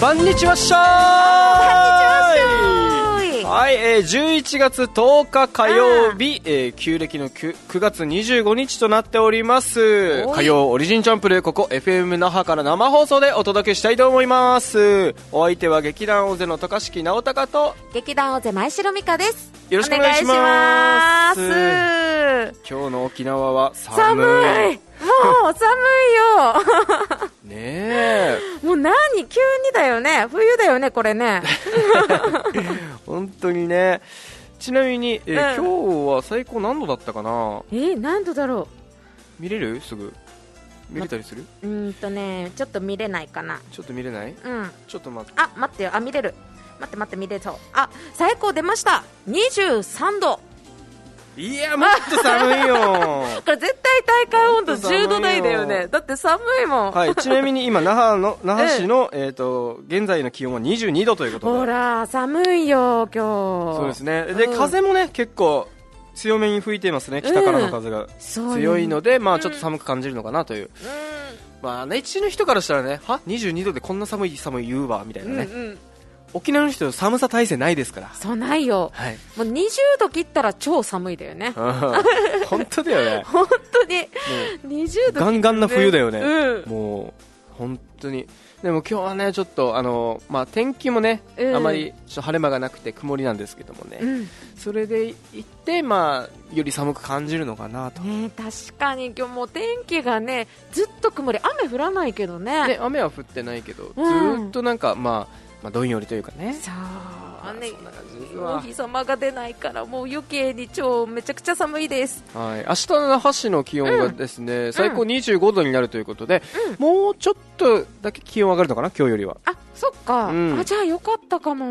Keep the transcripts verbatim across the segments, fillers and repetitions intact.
こんにちはっしゃーい。はい、えー、じゅういちがつとおか火曜日、えー、旧暦の 9, 9月にじゅうごにちとなっております。火曜オリジンチャンプル、ここ エフエム 那覇から生放送でお届けしたいと思います。お相手は劇団大勢の高敷直隆と劇団大勢前城美香です。 よろしくお願いします。 お願いします。 今日の沖縄は寒い。 寒い。もう寒いよ。 ねえ。 もう何急にだよね。冬だよねこれね。 本当にね。ちなみに、えーうん、今日は最高何度だったかな。 えー、何度だろう。見れる？すぐ見れたりする？ うーんとね、ちょっと見れないかな。 ちょっと見れない？ うん。 ちょっと待って。 あ、待ってよ。あ、見れる。待って待って見れそう。あ、最高出ました。にじゅうさんど。 いや、もっと寒いよ。 これ絶対体感温度じゅうど台だよね。だって寒いもん。 はい、ちなみに今那覇の那覇市の、うん、えっと現在の気温はにじゅうにどということで。 ほら寒いよ今日。 そうですね。で、うん、風もね結構強めに吹いていますね。北からの風が強いので、うん、まあちょっと寒く感じるのかなという。うん、まあね、地の人からしたらね、はにじゅうにどでこんな寒い寒い言うわみたいなね。うんうん、沖縄の人寒さ耐性ないですから。 そうないよ、はい、もうにじゅうど切ったら超寒いだよね。 本当だよね。 本当ににじゅうど、 ガンガンな冬だよね、 うん、 もう本当に。でも今日はねちょっとあの、まあ、天気もね、うん、あまりちょっと晴れ間がなくて曇りなんですけどもね、うん、それでいって、まあ、より寒く感じるのかなと、 ね、確かに今日も天気がねずっと曇り、雨降らないけど ね, ね雨は降ってないけど、うん、ずっとなんかまあまあ、どんよりというかね。 そうね、お日様が出ないからもう余計に超めちゃくちゃ寒いです。 はい、明日の那覇市の気温がですね、うん、最高にじゅうごどになるということで、うん、もうちょっとだけ気温上がるのかな今日よりは。 あ、そっか、うん、あ、じゃあよかったかも、うん、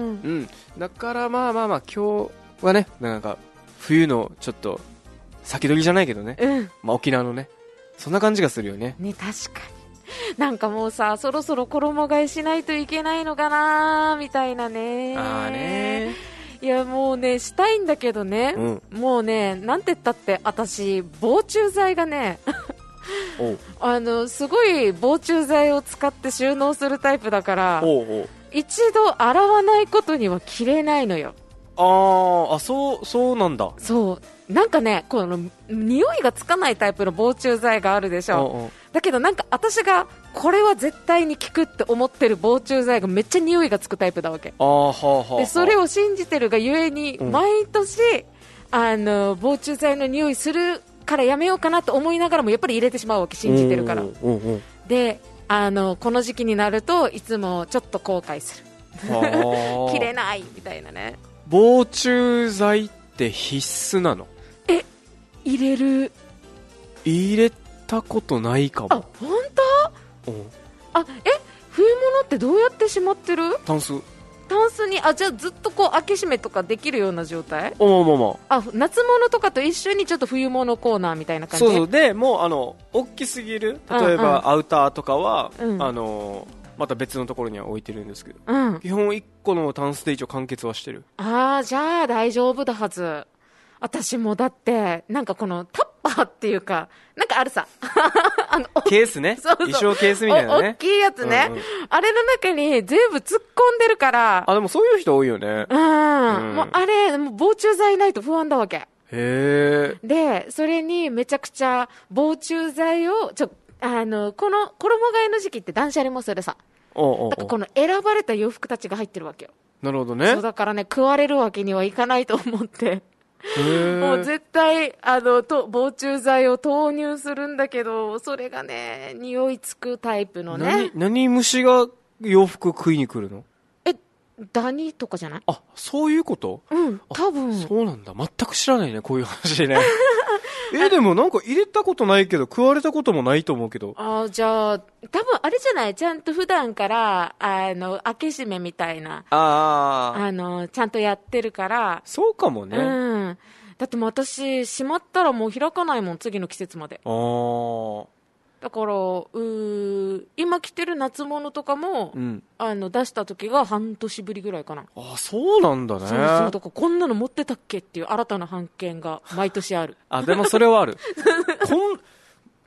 だからまあまあまあ今日はねなんか冬のちょっと先取りじゃないけどね、うん、まあ、沖縄のねそんな感じがするよね。 ね、確かになんかもうさそろそろ衣替えしないといけないのかなみたいなね。 あーねー、いやもうねしたいんだけどね、うん、もうねなんて言ったって私防虫剤がねおあのすごい防虫剤を使って収納するタイプだからおうおう一度洗わないことには着れないのよ。 あーあ、そうそうなんだ。 そうなんかねこの匂いがつかないタイプの防虫剤があるでしょ。おうおうだけどなんか私がこれは絶対に効くって思ってる防虫剤がめっちゃ匂いがつくタイプだわけ。 あーはーはー、 でそれを信じてるがゆえに毎年、うん、あの防虫剤の匂いするからやめようかなと思いながらもやっぱり入れてしまうわけ、信じてるから。うんうんうん、であのこの時期になるといつもちょっと後悔する。切れないみたいなね。 防虫剤って必須なの？ え、入れる入れたことないかも。 あ、本当？うん、あ、え、冬物ってどうやってしまってる？ タンス。 タンスに、あ、じゃあずっとこう開け閉めとかできるような状態？ おまままあ、夏物とかと一緒にちょっと冬物コーナーみたいな感じ。 そうそう。でもうあの大きすぎる例えば、うんうん、アウターとかは、うん、あのまた別のところには置いてるんですけど、うん、基本いっこのタンスで一応完結はしてる。 ああ、じゃあ大丈夫だはず。私もだってなんかこのタッパーっていうかなんかあるさあのケースね。そうそう、衣装ケースみたいなね、 大きいやつね、うんうん、あれの中に全部突っ込んでるから。 あ、でもそういう人多いよね。 うん、うん、もうあれもう防虫剤ないと不安だわけ。 へー。 でそれにめちゃくちゃ防虫剤をちょあのこの衣替えの時期って断捨離もするさ。おうおうおう、だからこの選ばれた洋服たちが入ってるわけよ。 なるほどね。 そうだからね食われるわけにはいかないと思ってもう絶対あのと防虫剤を投入するんだけど、それがね匂いつくタイプのね。 何、何虫が洋服食いに来るの？ え、ダニとかじゃない？ あ、そういうこと？ うん、多分そうなんだ。全く知らないねこういう話ねえ、でもなんか入れたことないけど食われたこともないと思うけど。 あ、じゃあ多分あれじゃない、ちゃんと普段からあの開け閉めみたいな、ああのちゃんとやってるから。 そうかもね。 うん、だってもう私しまったらもう開かないもん次の季節まで。ああ、だからう今着てる夏物とかも、うん、あの出した時が半年ぶりぐらいかな。 あ、そうなんだね。 そうそう、だからこんなの持ってたっけっていう新たな発見が毎年あるあ、でもそれはあるこん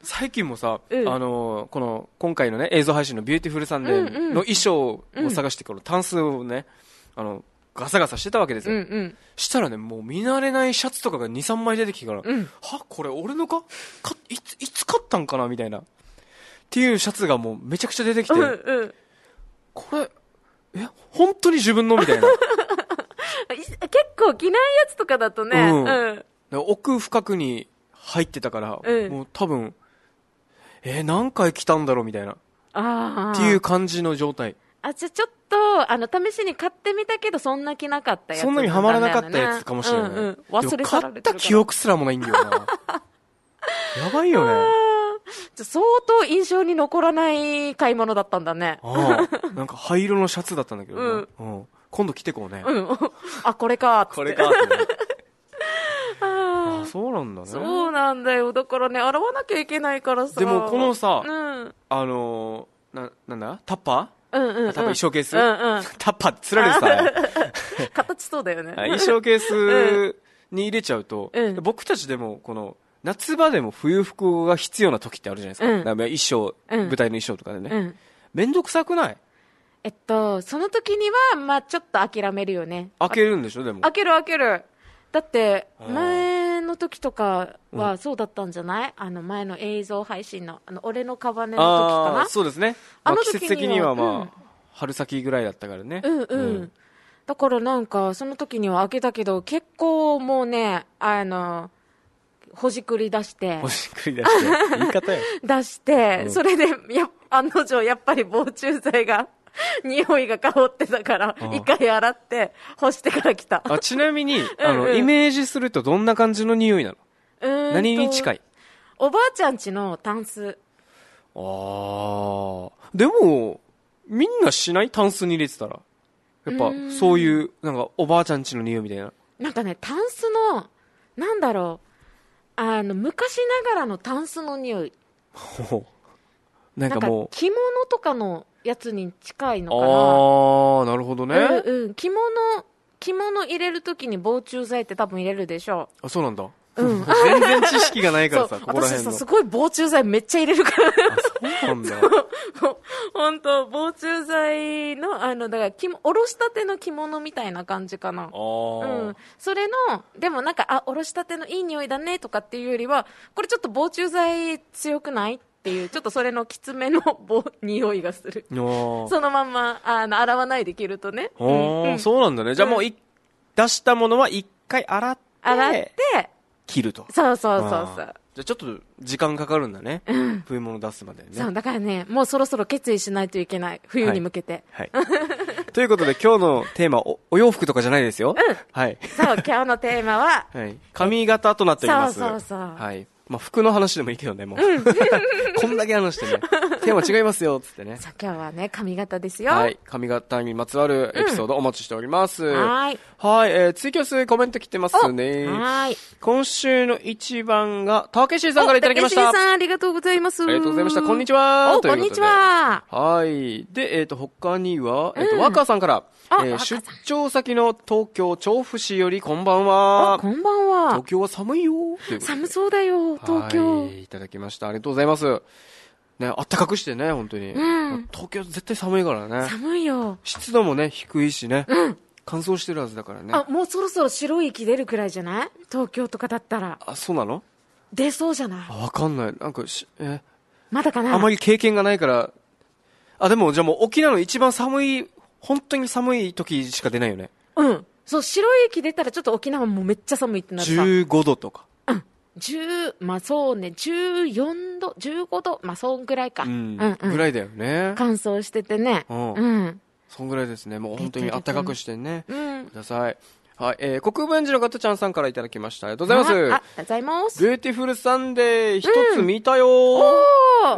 最近もさ、 うん、 あのー、この今回のね映像配信のビューティフルサンデーの衣装を探して、このタンスをね、あのガサガサしてたわけですよ、 うんうん、 したらね、もう見慣れないシャツとかが にさんまい出てきてから、 うん、 はこれ俺のかかいついつ買ったんかなみたいなっていうシャツがもうめちゃくちゃ出てきて、 うんうん、 これえ本当に自分のみたいな結構着ないやつとかだとね、うんうん、奥深くに入ってたから、 うん、 もう多分えー、何回着たんだろうみたいなあっていう感じの状態。 あ、じゃあちょっとあの試しに買ってみたけどそんな着なかったやつ、 そんなにはまらなかったやつかもしれない、 うんうん、忘れ去られてるから。 買った記憶すらもないんだよなやばいよね。 じゃ相当印象に残らない買い物だったんだね。 ああ、なんか灰色のシャツだったんだけど、 うんうん、今度着てこうね、 うん、あこれかっつって、 これかって、ねああ、そうなんだね。 そうなんだよ。だからね、洗わなきゃいけないからさ。 でもこのさ、 うん、 あのー、な、なんだタッパーうんうん、うん、 タッパー衣装ケース、 うんうん、 タッパーってつられてさ形そうだよね。 衣装ケースに入れちゃうと、 うん、 僕たちでもこの夏場でも冬服が必要な時ってあるじゃないですか、うん、なんか衣装、うん、舞台の衣装とかでね、うん、めんどくさくない？ えっとその時にはまあちょっと諦めるよね。 開けるんでしょ？でも開ける開ける。だって前の時とかはそうだったんじゃない？あの前の映像配信のあの俺のカバネの時かな。 そうですね、あの時には、まあ、季節的にはまあ、うん、春先ぐらいだったからね。 うんうん、うん、だからなんかその時には開けたけど結構もうねあのほじくり出してほじくり出して言い方よ出して、うん、それでや案の定やっぱり防虫剤が匂いが香ってたから一回洗って干してから来た。 あ、ちなみにあの、うんうん、イメージするとどんな感じの匂いなの？ うーん、 何に近い？ おばあちゃん家のタンス。 あー、でもみんなしない？タンスに入れてたらやっぱそういうなんかおばあちゃん家の匂いみたいな。 なんかね、タンスのなんだろう、あの昔ながらのタンスの匂い。 なんかもうなんか着物とかのやつに近いのかな。 あー、なるほどね。 うんうん、着物着物入れるときに防虫剤って多分入れるでしょ。 あ、そうなんだ。 うん、 全然知識がないからさ、ここら辺の。 私さ、すごい防虫剤めっちゃ入れるから。 あ、そうなんだ。 本当防虫剤の、あの、だから着、おろしたての着物みたいな感じかな。 あー。 うん。それの、でもなんか、あ、おろしたてのいい匂いだねとかっていうよりは、これちょっと防虫剤強くないっていう、ちょっとそれのきつめの匂いがする。そのまんま、あの、洗わないで着るとね。 あー、うん、そうなんだね。じゃあもうい、うん、出したものは一回洗って、 洗って、 切ると。 そうそうそうそう。 じゃあちょっと時間かかるんだね、うん、冬物出すまでね。 そうだからね、もうそろそろ決意しないといけない、冬に向けて。 はい、はい、ということで今日のテーマ お, お洋服とかじゃないですよ。 うん、 はい。 そう今日のテーマは、 はい、髪型となっております。 そうそうそう。 はい。まあ服の話でもいいけどね、もう、うん、こんだけ話してね、テーマ違いますよっつってね。 さあ今日はね髪型ですよ。 はい、髪型にまつわるエピソードお待ちしております。 うん、はいはい、えー、ツイキャスコメント来てますね。 はい。 今週の一番がたけしさんからいただきました。 たけしさんありがとうございます。 ありがとうございました。こんにちは。 お、こんにちは。 はい。で、えっ、ー、と他にはえっ、ー、と、うん、若さんから。えー、出張先の東京調布市よりこんばんは。 こんばんは。 東京は寒いよ。 寒そうだよ東京。 はい、いただきました。ありがとうございます。ね、あったかくしてね本当に、 うん、 東京絶対寒いからね。 寒いよ。 湿度もね低いしね、 うん、 乾燥してるはずだからね。 あ、もうそろそろ白い息出るくらいじゃない？東京とかだったら。 あ、そうなの？ 出そうじゃない？ あ、わかんない。なんかしえまだかな。 あまり経験がないから。あ、でもじゃあもう沖縄の一番寒い本当に寒い時しか出ないよね。 うん。そう、白い息出たらちょっと沖縄もめっちゃ寒いってなるさ。 じゅうごどとか。 うん。じゅう、まあそうね、じゅうよんど、じゅうごど、まあそんぐらいか。 うん。うんうん、ぐらいだよね。 乾燥しててね。 うん。 うん。 そんぐらいですね。もう本当に暖かくしてね。 うん。 ください。はい、えー、国分寺の方ちゃんさんからいただきました。ありがとうございます。あ、 ありがとうございます。 ビューティフルサンデー一つ見たよ、うん、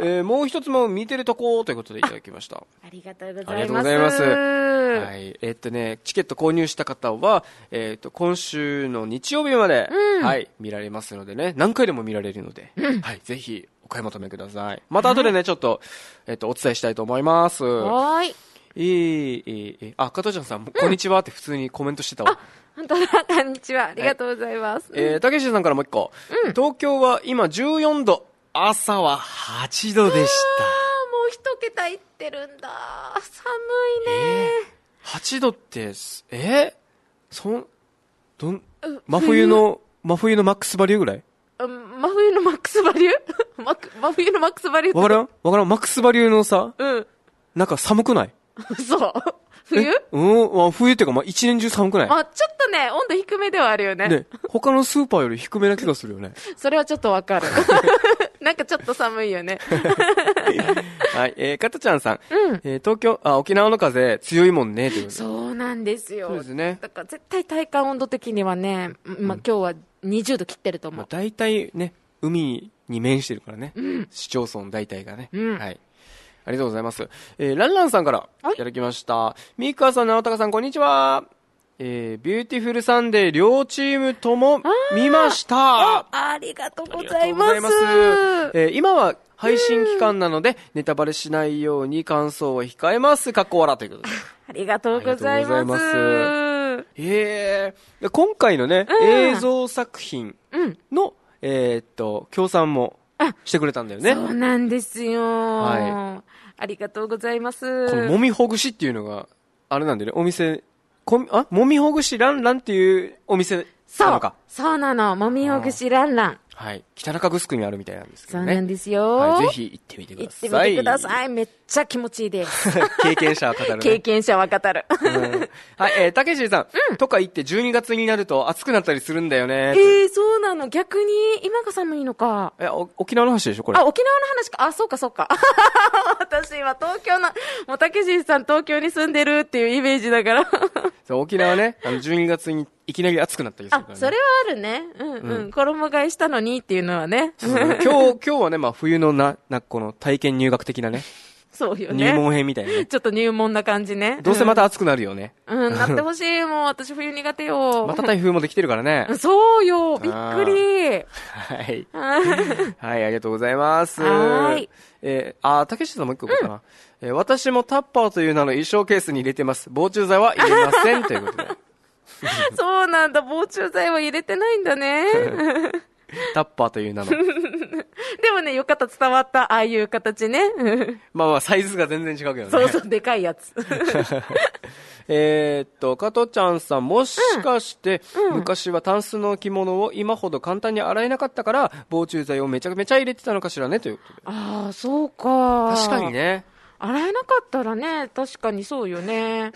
えー、もう一つも見てるとこ、ということでいただきました。 ありがとうございます。 ありがとうございます。はい、えー、っとね、チケット購入した方は、えー、っと、今週の日曜日まで、うん、はい、見られますのでね、何回でも見られるので、うん、はい、ぜひお買い求めください。また後でね、ちょっと、えー、っと、お伝えしたいと思います。 はい。 えー、えー、えー、あ、加藤ちゃんさん、こんにちはって普通にコメントしてたわ。 本当だ、こんにちは。ありがとうございます。 はい、えー、たけしさんからもう一個、うん。東京は今じゅうよんど。 朝ははちどでした。 あー、もう一桁いってるんだ。寒いね。 えー、はちどって、えー、そん、どん、真冬の、真冬のマックスバリューぐらい？ 真冬のマックスバリュー真冬のマックスバリューってわからんわからんマックスバリューのさ、 うん。 なんか寒くない？ そう。冬？ うん、冬っていうか、まあ、一年中寒くない？ まあ、ちょっとね、温度低めではあるよね。 ね、他のスーパーより低めな気がするよね。 それはちょっとわかる。なんかちょっと寒いよね。 はい、えー、かたちゃんさん。 うん。 えー、東京、あ、沖縄の風強いもんね、ということで。 そうなんですよ。 そうですね。 だから絶対体感温度的にはね、まあ、今日はにじゅうど切ってると思う。まあ、 大体ね、海に面してるからね。 うん、 市町村大体がね。 うん。 はい。ありがとうございます。えー、ランランさんからいただきました。ミーカーさん、直高さん、こんにちは。えー、ビューティフルサンデー両チームとも見ました。 あ, ありがとうございます。 ありがとうございます。えー、今は配信期間なので、ネタバレしないように感想を控えます。かっこ笑ということで。 ありがとうございます。ますえー、今回のね、うん、映像作品の、うん、えー、っと、協賛もしてくれたんだよね。 そうなんですよ。はい。ありがとうございます。 このもみほぐしっていうのが、あれなんだよね、お店、こあもみほぐしランランっていうお店なのか。 そう、そうなの。もみほぐしランラン。 はい。北中城にあるみたいなんですけどね。 そうなんですよ。 はい、ぜひ行ってみてください。 行ってみてください。めっちゃ気持ちいいです。 経験者は語る、ね。 経験者は語る。 うん、はい、えー、たけしさん。うん。とか言ってじゅうにがつになると暑くなったりするんだよね。 えー、そうなの。逆に今が寒いのか。 え、沖縄の話でしょこれ。 あ、沖縄の話か。あ、そうかそうか。私今東京の、もうたけしさん東京に住んでるっていうイメージだから。 そう、沖縄ね、あのじゅうにがつにいきなり暑くなったりするから、ね。 あ、それはあるね。うんうん。うん、衣替えしたのにっていうのはね。 今日、今日はね、まあ冬のな、な、この体験入学的なね。 そうよね。 入門編みたいなね。 ちょっと入門な感じね。 どうせまた暑くなるよね。 うん、なってほしい。もう私冬苦手よ。 また台風もできてるからね。 そうよ。びっくり。 はい。はい、ありがとうございます。 はい。 えー、あ、たけしさんもう一個かな、うんえー。私もタッパーという名の衣装ケースに入れてます。防虫剤は入れません。ということで。 そうなんだ。防虫剤は入れてないんだね。 タッパーという名の。 でもね、よかった、伝わった。ああいう形ね。 まあまあ、サイズが全然違うけどね。 そうそう、でかいやつ。 えっと、加藤ちゃんさん、もしかして、うん、昔はタンスの着物を今ほど簡単に洗えなかったから、防虫剤をめちゃめちゃ入れてたのかしらね、ということで。 ああ、そうか。 確かにね。 洗えなかったらね、確かにそうよね。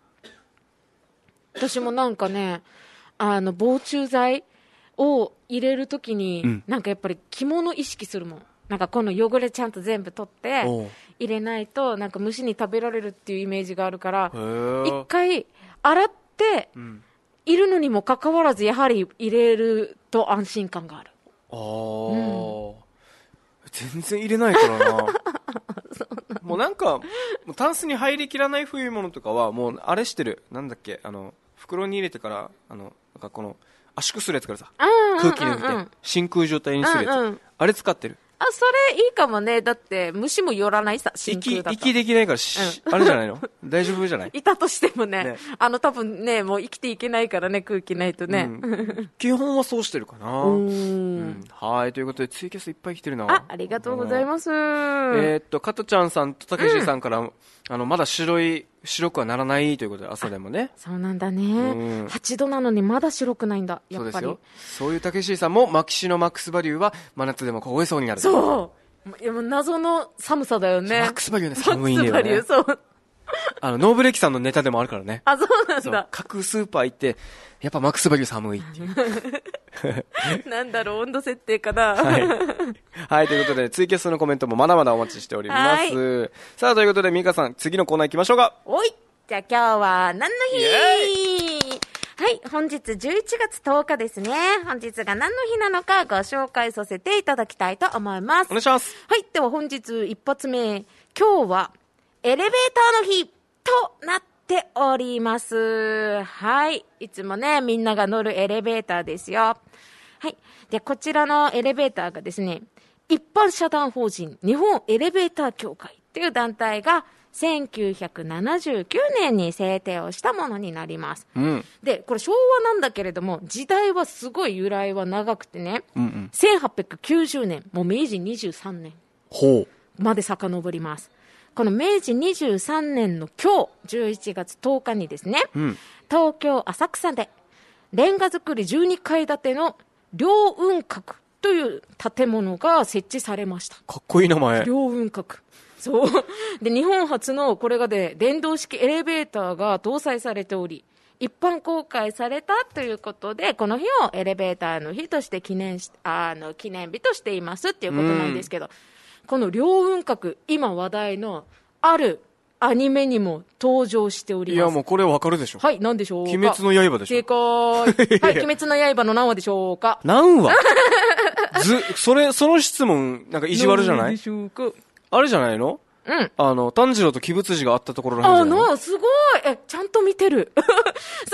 私もなんかね、あの、防虫剤を入れるときに、うん、なんかやっぱり着物意識するもん。なんかこの汚れちゃんと全部取って入れないとなんか虫に食べられるっていうイメージがあるから一回洗っているのにもかかわらずやはり入れると安心感がある。 あー、うん、全然入れないからなもうなんかもうタンスに入りきらない冬物とかはもうあれしてるなんだっけあの袋に入れてからあのなんかこの圧縮するやつからさ空気抜いて真空状態にするやつ、うんうん、あれ使ってる。 あ、それいいかもね。だって虫も寄らないさ、真空だと。 息、息できないから、うん、あれじゃないの大丈夫じゃない？ いたとしてもね、ねあの多分ね、もう生きていけないからね、空気ないとね。うん、 基本はそうしてるかな。うん、はい、ということでツイキャスいっぱい来てるな。 あ、ありがとうございます。えー、っと、加トちゃんさんとたけしさんから、うん、あの、まだ白い、白くはならないということで、朝でもね。 そうなんだね、うん。はちどなのにまだ白くないんだ、やっぱり。そうですよ。そういうたけしさんも、マキシのマックスバリューは、真夏でも凍えそうになる。 そう。いやもう謎の寒さだよね。 マックスバリューね、寒いんだよね。マックスバリュー、そう。あの、ノーブレキさんのネタでもあるからね。 あ、そうなんだ。 各スーパー行って、やっぱマックスバリュー寒いっていう。 なんだろう、温度設定かな。 はい。はい、ということで、ツイキャスのコメントもまだまだお待ちしております。はい、さあ、ということで、ミカさん、次のコーナー行きましょうか。 おい。じゃあ今日は何の日？はい、本日じゅういちがつとおかですね。本日が何の日なのかご紹介させていただきたいと思います。 お願いします。 はい、では本日一発目、今日はエレベーターの日となっております。はい、いつもね、みんなが乗るエレベーターですよ。はい、でこちらのエレベーターがですね、一般社団法人日本エレベーター協会っていう団体がせんきゅうひゃくななじゅうきゅうねんに制定をしたものになります。 うん、 で、これ昭和なんだけれども、時代はすごい由来は長くてね、 うんうん、 せんはっぴゃくきゅうじゅうねん、もう明治にじゅうさんねんほうまで遡ります。この明治にじゅうさんねんの今日、じゅういちがつとおかにですね、 うん、 東京浅草で、レンガ造りじゅうにかい建ての凌雲閣という建物が設置されました。 かっこいい名前。 凌雲閣。そう。で、日本初のこれがで、電動式エレベーターが搭載されており、一般公開されたということで、この日をエレベーターの日として記念し、あの、記念日としていますっていうことなんですけど、この凌雲閣、今話題のあるアニメにも登場しております。 いや、もうこれわかるでしょ。 はい、何でしょうか。 鬼滅の刃でしょ。 正解。はい、鬼滅の刃の何話でしょうか。 何話ず、それ、その質問、なんか意地悪じゃない？ 何でしょうか。 あれじゃないの？ うん。 あの、炭治郎と鬼仏寺があったところらへんじゃないの？ あの、すごい。え、ちゃんと見てる。そう。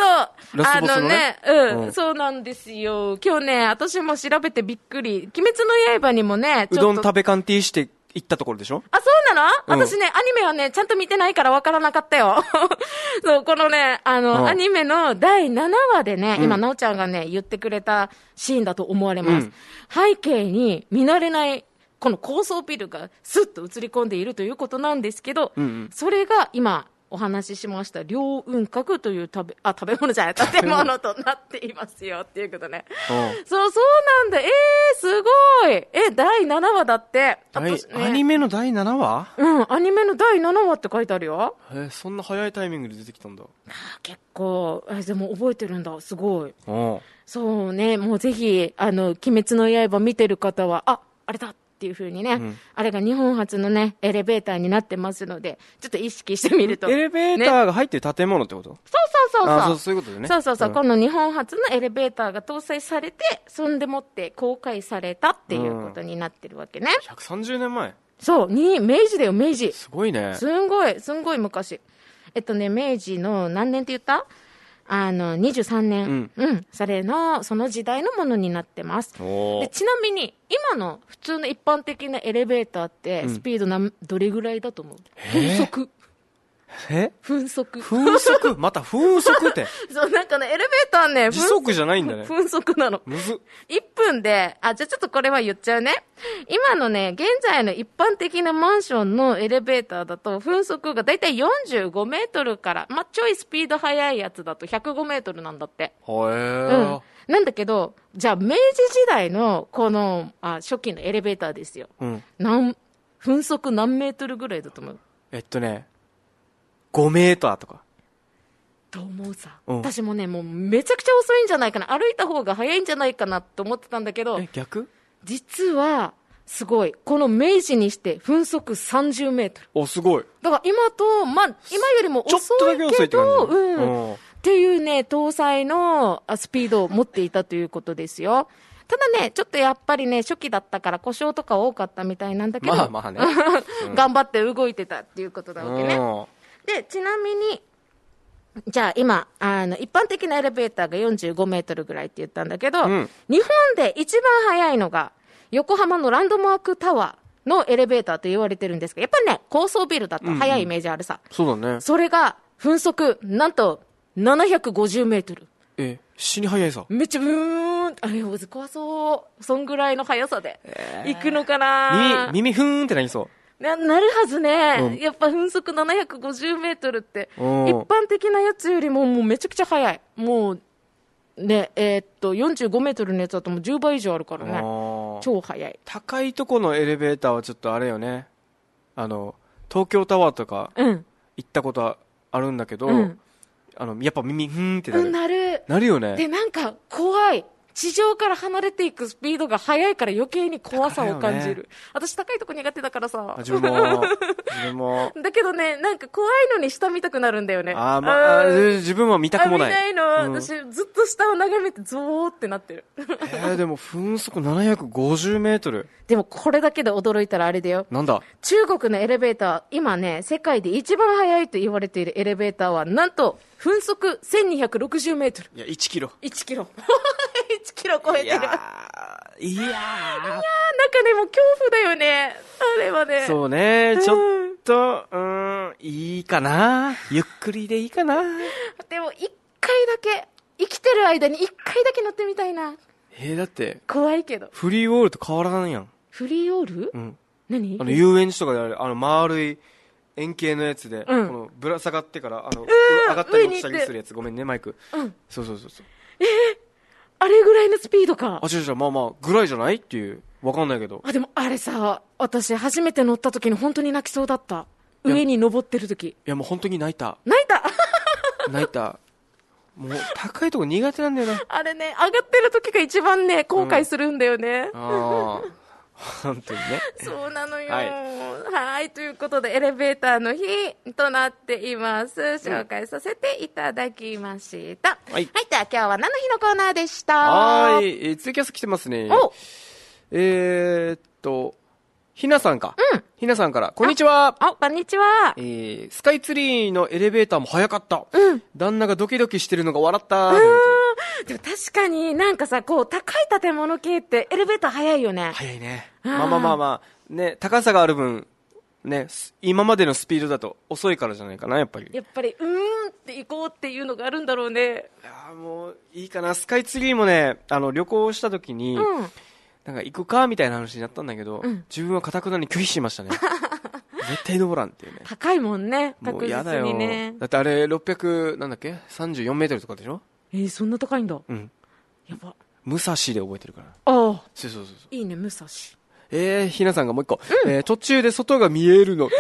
ラスボスのね、 あのね、うん、 うん。 そうなんですよ。今日ね、私も調べてびっくり。鬼滅の刃にもね、 うどん食べカンティーして行ったところでしょ？ あ、そうなの、 うん、 私ね、アニメはね、ちゃんと見てないからわからなかったよ。そう、このね、あの、うん、アニメのだいななわでね、今、なおちゃんがね、言ってくれたシーンだと思われます。うん、背景に見慣れない、この高層ビルがスッと映り込んでいるということなんですけど、 うんうん、 それが今、お話ししました凌雲閣という食べ、あ、食べ物じゃない、建物となっていますよっていうことね。そう、そうなんだ。えー、すごい。え、だいななわだって。 私ね、アニメのだいななわ？ うん、アニメのだいななわって書いてあるよ。 えー、そんな早いタイミングで出てきたんだ。 結構、え、でも覚えてるんだ。すごい。そうね、もうぜひ、あの、鬼滅の刃見てる方は、あ、あれだっていう風にね、うん、あれが日本初のね、エレベーターになってますので、ちょっと意識してみると。 エレベーターが入ってる建物ってこと？ね、 そうそうそうそう。 あ、そう、そういうことね。 そうそうそう、 うん、 この日本初のエレベーターが搭載されて、そんでもって公開されたっていうことになってるわけね。 ひゃくさんじゅうねんまえ。 そう、に、明治だよ、明治。 すごいね。 すんごい、すんごい昔。えっとね、明治の何年って言った？あの、にじゅうさんねん。うん。うん。それの、その時代のものになってます。で、ちなみに、今の普通の一般的なエレベーターって、スピードな、うん、どれぐらいだと思う？分速。 え分速。 分速また分速って。 そう、なんかね、エレベーターね、 時速じゃないんだね。 分速なの。 むずっ。 いっぷんで、あ、じゃあちょっとこれは言っちゃうね。今のね、現在の一般的なマンションのエレベーターだと、分速がだいたいよんじゅうごメートルから、まあ、ちょいスピード速いやつだとひゃくごメートルなんだって。 へー。 うん。なんだけど、じゃあ明治時代のこの、あ、初期のエレベーターですよ。 うん。 何、分速何メートルぐらいだと思う？ えっとね、ごメーターとか。 と思うさ、 うん。 私もね、もうめちゃくちゃ遅いんじゃないかな。歩いた方が早いんじゃないかなと思ってたんだけど。 え、逆？ 実は、すごい。この明治にして分速さんじゅうメートル。 お、すごい。 だから今と、まあ、今よりも遅いけど、 ちょっとだけ遅いって感じ。 うん。っていうね、搭載のスピードを持っていたということですよ。ただね、ちょっとやっぱりね、初期だったから故障とか多かったみたいなんだけど。 まあまあね。 うん、頑張って動いてたっていうことなわけね。で、ちなみに、じゃあ今、あの、一般的なエレベーターがよんじゅうごメートルぐらいって言ったんだけど、うん、日本で一番速いのが、横浜のランドマークタワーのエレベーターと言われてるんですけど、やっぱりね、高層ビルだと速いイメージあるさ。 うんうん、そうだね。 それが、分速、なんと、ななひゃくごじゅうメートル。 え、死に速いさ。 めっちゃブーン、あれ、怖そう。そんぐらいの速さで、行くのかな、 えー、耳、耳ふーんってなりそう。 な, なるはずね、うん、やっぱ分速ななひゃくごじゅうメートルって、一般的なやつよりももうめちゃくちゃ速い。もう、ね、えー、っと、よんじゅうごメートルのやつだともうじゅうばい以上あるからね。超速い。 高いとこのエレベーターはちょっとあれよね。あの、東京タワーとか、行ったことあるんだけど、うん、あの、やっぱ耳、ふーんってなる。 うん、なる。 なるよね。 で、なんか、怖い。地上から離れていくスピードが速いから余計に怖さを感じる。ね、私高いとこ苦手だからさ。 自分も。自分も。 だけどね、なんか怖いのに下見たくなるんだよね。 あ、まあ、自分は見たくもない。 見ないの、うん。私ずっと下を眺めてゾーってなってる。 えー、でも分速ななひゃくごじゅうメートル。 でもこれだけで驚いたらあれだよ。 なんだ？ 中国のエレベーター、今ね、世界で一番速いと言われているエレベーターは、なんと、分速せんにひゃくろくじゅうメートル。 いや、いちキロ。 いちキロ。いちキロ超えてる。いやー。いやー、 いやー。 なんかね、もう恐怖だよね。あれはね。 そうね。ちょっと、うーん、いいかな。ゆっくりでいいかな。 でも一回だけ生きてる間に一回だけ乗ってみたいな。 えー、だって怖いけど。 フリーウォールと変わらんやん。 フリーオール？ うん。 何？ あの遊園地とかであるあの丸い円形のやつで、 うん、 このぶら下がってからあの上がったり落ちたりするやつ。ごめんねマイク。うん。そうそうそうそう。 えー、あれぐらいのスピードか。 あ、違う違う、まあまあぐらいじゃないっていう、わかんないけど。 あ、でもあれさ、私初めて乗った時に本当に泣きそうだった。上に登ってる時。いやもう本当に泣いた。 泣いた。 泣いた。もう高いとこ苦手なんだよな。 あれね、上がってる時が一番ね、後悔するんだよね。うん、 ああ。本当にね。 そうなのよ。はい、はい、ということでエレベーターの日となっています。紹介させていただきました。うん、はい。はい、では今日は何の日のコーナーでした。 はい、えー、ツイキャス来てますね。おえー、っと、ひなさんか。うん。ひなさんから、こんにちは。 あ、こんにちは。 えー、スカイツリーのエレベーターも早かった。うん。旦那がドキドキしてるのが笑った。うん。 でも確かになんかさ、こう、高い建物系ってエレベーター早いよね。 早いね。まあまあまあまあ、ね、高さがある分、ね、今までのスピードだと遅いからじゃないかな、やっぱり。 やっぱり、うーんって行こうっていうのがあるんだろうね。 いやもう、いいかな。スカイツリーもね、あの、旅行した時に、うん、なんか行くかみたいな話になったんだけど、うん、自分は固くなに拒否しましたね。絶対登らんっていうね。 高いもんね、確実にね。もう嫌だよ。だってあれ、ろっぴゃく、なんだっけ ?さんじゅうよんメートルとかでしょ。 えー、そんな高いんだ。 うん。 やば。 武蔵で覚えてるから。 ああ。 そうそうそうそう。 いいね、武蔵。 えー、ひなさんがもう一個。うん、えー、途中で外が見えるの。うー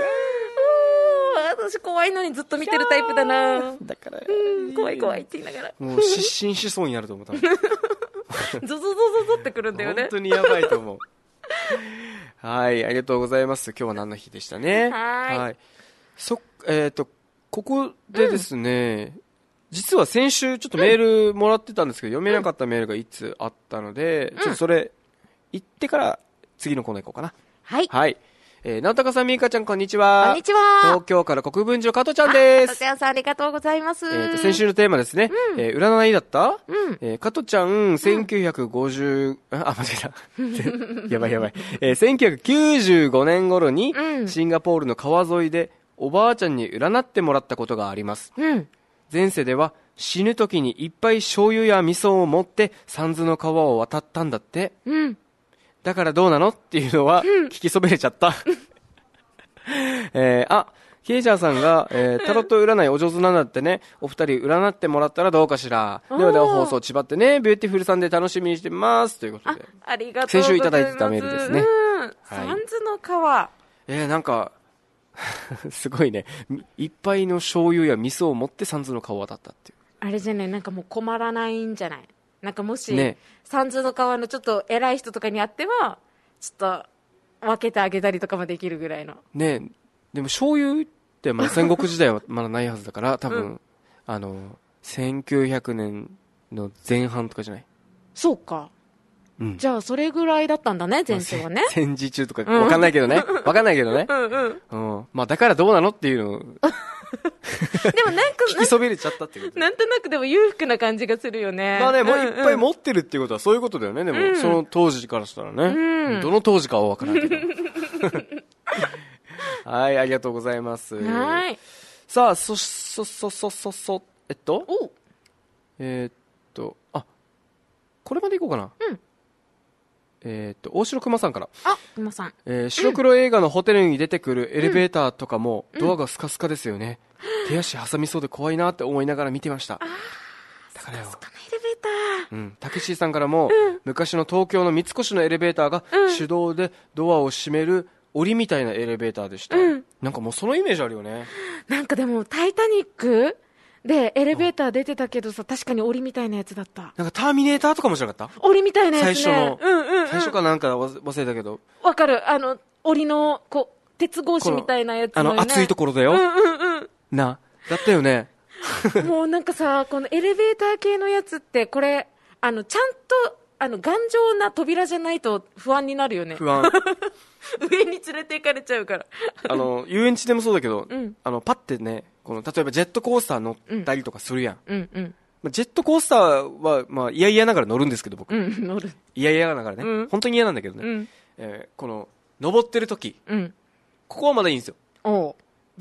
私怖いのにずっと見てるタイプだな。 だから、 うん、怖い怖いって言いながら。 もう失神しそうになると思った。 ゾゾゾゾゾってくるんだよね。 本当にやばいと思う。はい、ありがとうございます。今日は何の日でしたね。 はい。 はい。そ、えっと、ここでですね、うん、実は先週ちょっとメールもらってたんですけど、読めなかったメールがいつあったので、うん、ちょっとそれ、言ってから次のコーナー行こうかな。 はい。 はい。えー、なおたかさん、みーかちゃん、こんにちは。 こんにちは。 東京から国分寺加藤ちゃんです。 加藤ちゃんさん、ありがとうございます。 えっと、先週のテーマですね。うん、えー、占いだった、うんえー、加藤ちゃん、せんきゅうひゃくごじゅう、うん、あ、間違えた。やばいやばい。えー、せんきゅうひゃくきゅうじゅうごねん頃に、うん、シンガポールの川沿いで、おばあちゃんに占ってもらったことがあります。うん、前世では、死ぬ時にいっぱい醤油や味噌を持って、三途の川を渡ったんだって。うん、だからどうなのっていうのは、聞きそびれちゃった。えー、あ、ケイジャーさんが、えー、タロット占いお上手なんだってね、お二人占ってもらったらどうかしら。ではでは放送ちばってね、ビューティフルさんで楽しみにしてます。ということで。 あ、ありがとうございます。 先週いただいてたメールですね。うん。はい、 三途の川。 えー、なんか、すごいね。いっぱいの醤油や味噌を持って三途の川を渡ったっていう。 あれじゃない、なんかもう困らないんじゃない？なんかもし、ね、三途の川のちょっと偉い人とかに会っても、ちょっと分けてあげたりとかもできるぐらいの。 ねえ。でも醤油ってまだ戦国時代はまだないはずだから多分、うん、あのせんきゅうひゃくねんの前半とかじゃない。 そうか、うん、じゃあそれぐらいだったんだね前世はね。 戦時中とか分かんないけどね、うん、分かんないけどねうん、うんうん、まあだからどうなのっていうのでもなんか聞きそびれちゃったっていうこと。 なんとなくでも裕福な感じがするよね。 まあね、もういっぱい持ってるっていうことはそういうことだよね。でも、うん、その当時からしたらね、うん、どの当時かは分からんけどはい、ありがとうございます。 はい。 さあ、そ、そ、そ、そ、そ、そ、えっとえー、っと、あ、これまでいこうかな。うん。えー、っと、大城熊さんから。 あ、熊さん。 えー、白黒映画のホテルに出てくるエレベーターとかも、うん、ドアがスカスカですよね。うん、手足挟みそうで怖いなって思いながら見てました。あだからよ。スカスカのエレベーター。うん。たけしさんからも、うん、昔の東京の三越のエレベーターが、うん、手動でドアを閉める、檻みたいなエレベーターでした、うん、なんかもうそのイメージあるよね。 なんかでもタイタニックでエレベーター出てたけどさ、確かに檻みたいなやつだった。 なんかターミネーターとかもしなかった？ 檻みたいなやつ、ね、 最初の、 うんうんうん、 最初かなんか忘れたけどわかる。あの檻のこう鉄格子みたいなやつの、ね、 あの熱いところだよ、 うんうんうん、 なだったよねもうなんかさ、このエレベーター系のやつってこれあのちゃんとあの頑丈な扉じゃないと不安になるよね。 不安上に連れて行かれちゃうからあの遊園地でもそうだけど、うん、あのパッてね、この例えばジェットコースター乗ったりとかするやん、うんうんうん、ジェットコースターは、まあ、嫌々ながら乗るんですけど僕、うん、乗る嫌々ながらね、うん、本当に嫌なんだけどね、うん、えー、この登ってる時、うん、ここはまだいいんですよ。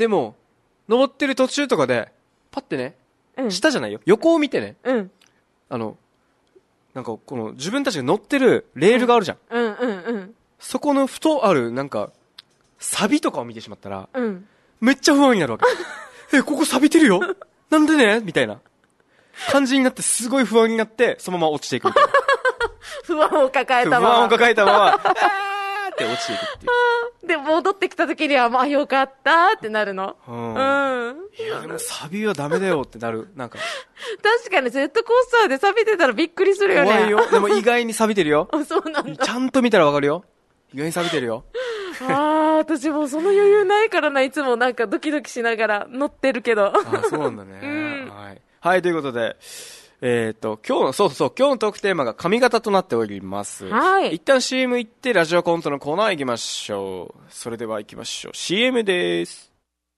でも登ってる途中とかでパッてね、 うん、 下じゃないよ、横を見てね、 うん、 あのなんかこの自分たちが乗ってるレールがあるじゃん、 うんうんうんうん、 そこのふとあるなんかサビとかを見てしまったら、 うん、 めっちゃ不安になるわけえここ錆びてるよなんでねみたいな感じになって、すごい不安になってそのまま落ちていくみたいな不安を抱えたまま不安を抱えたままあーって落ちていくっていうで戻ってきた時にはまあよかったってなるの、 うん、 うん、 いやでもサビはダメだよってなる。なんか確かにジェットコースターで錆びてたらびっくりするよね。 怖いよ。でも意外に錆びてるよそうなんだ。 ちゃんと見たらわかるよ、意外に錆びてるよああ、私もうその余裕ないからな、いつもなんかドキドキしながら乗ってるけど。 あ、そうなんだね、 うん、 はい、はい、ということでえっ、ー、と今日のそうそう今日のトークテーマが髪型となっております。 はい。 一旦 シーエム 行ってラジオコントのコーナー行きましょう。それでは行きましょう。 シーエム です。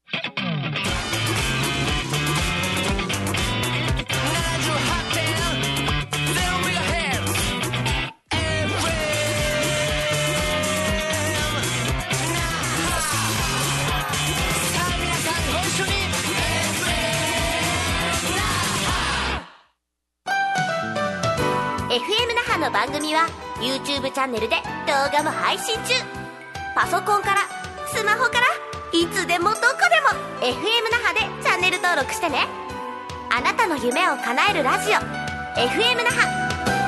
エフエム 那覇の番組は YouTube チャンネルで動画も配信中。パソコンからスマホからいつでもどこでも エフエム 那覇でチャンネル登録してね。あなたの夢を叶えるラジオ エフエム 那覇。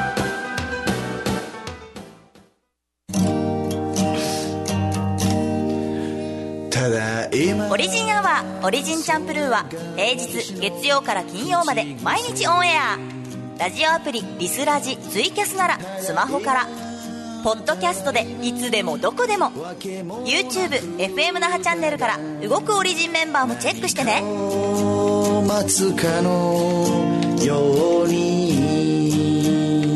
オリジンアワーオリジンチャンプルーは平日月曜から金曜まで毎日オンエア。ラジオアプリリスラジツイキャスならスマホから、ポッドキャストでいつでもどこでも YouTube エフエム 那覇チャンネルから動くオリジンメンバーもチェックしてね。 待つかのように。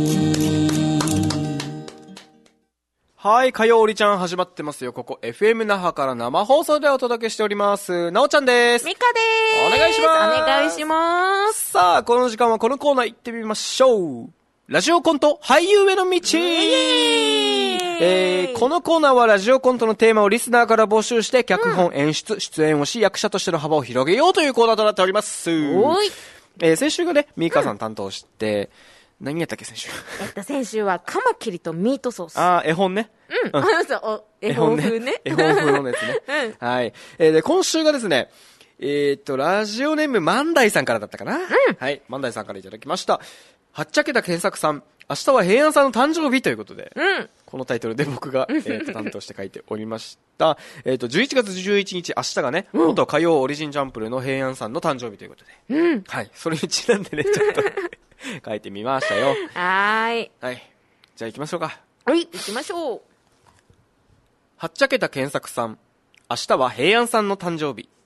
はい、火曜オリちゃん始まってますよ。ここ エフエム 那覇から生放送でお届けしております。なおちゃんです。 ミカです。 お願いします。 お願いします。 さあ、この時間はこのコーナー行ってみましょう。ラジオコント俳優への道。えー、このコーナーはラジオコントのテーマをリスナーから募集して脚本、うん、演出、出演をし役者としての幅を広げようというコーナーとなっております。 おい。 えー、先週がね、ミカさん担当して、うん、何やったっけ先週。 えっと先週はカマキリとミートソース。 あー、絵本ね。 うん。うん、そう絵本風ね。 絵本風のやつね。うん。はい。えー、で、今週がですね、えー、っと、ラジオネーム万代さんからだったかな。うん。はい。万代さんからいただきました。はっちゃけた検索さん。明日は平安さんの誕生日ということで、うん、このタイトルで僕が、えー、と担当して書いておりました。えっと、じゅういちがつじゅういちにち、明日がね、うん、元火曜オリジンチャンプルの平安さんの誕生日ということで、うん、はい。それにちなんでね、ちょっと書いてみましたよ。 はーい。 はい。じゃあ行きましょうか。 はい、行きましょう。 はっちゃけた検索さん。明日は平安さんの誕生日。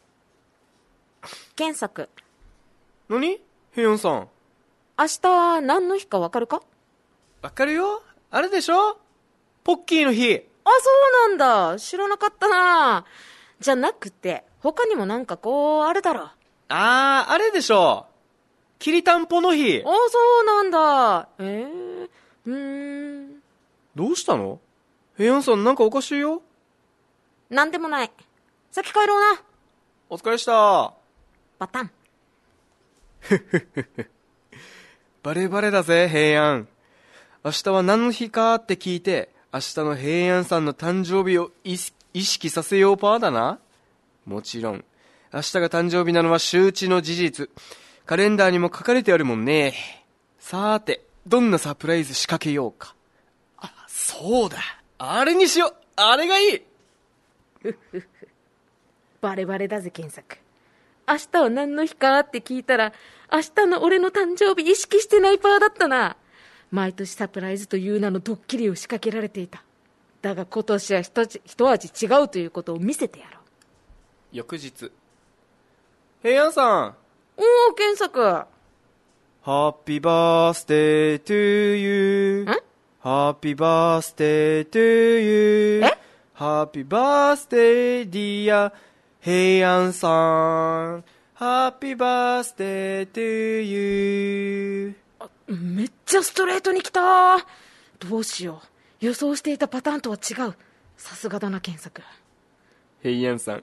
検索。 何？平安さん。 明日は何の日かわかるか？ わかるよ。あれでしょ？ポッキーの日。 あ、そうなんだ。知らなかったな。じゃなくて、他にもなんかこう、あるだろ。 あー、あれでしょ。きりたんぽの日。 あ、そうなんだ。えー、うーん。 どうしたの？平安さんなんかおかしいよ。 なんでもない。先帰ろうな。 お疲れした。 バタン。 ふふふふ。バレバレだぜ、平安。明日は何の日かって聞いて、明日の平安さんの誕生日を意識させようパーだな。もちろん、明日が誕生日なのは周知の事実。カレンダーにも書かれてあるもんね。さーて、どんなサプライズ仕掛けようか。あ、そうだ。あれにしよう。あれがいい。 ふふふ。バレバレだぜ、検索。明日は何の日かって聞いたら、明日の俺の誕生日意識してないパーだったな。毎年サプライズという名のドッキリを仕掛けられていた。だが今年は一味、一味違うということを見せてやろう。 翌日。平安さん。 おー、検索。 ハッピーバースデートゥーユー。 ん？ ハッピーバースデートゥーユー。 え？ ハッピーバースデーディア平安さん。ハッピーバースデートゥーユー。 あ、めっちゃストレートに来た。どうしよう。予想していたパターンとは違う。さすがだな、検索。 平安さん、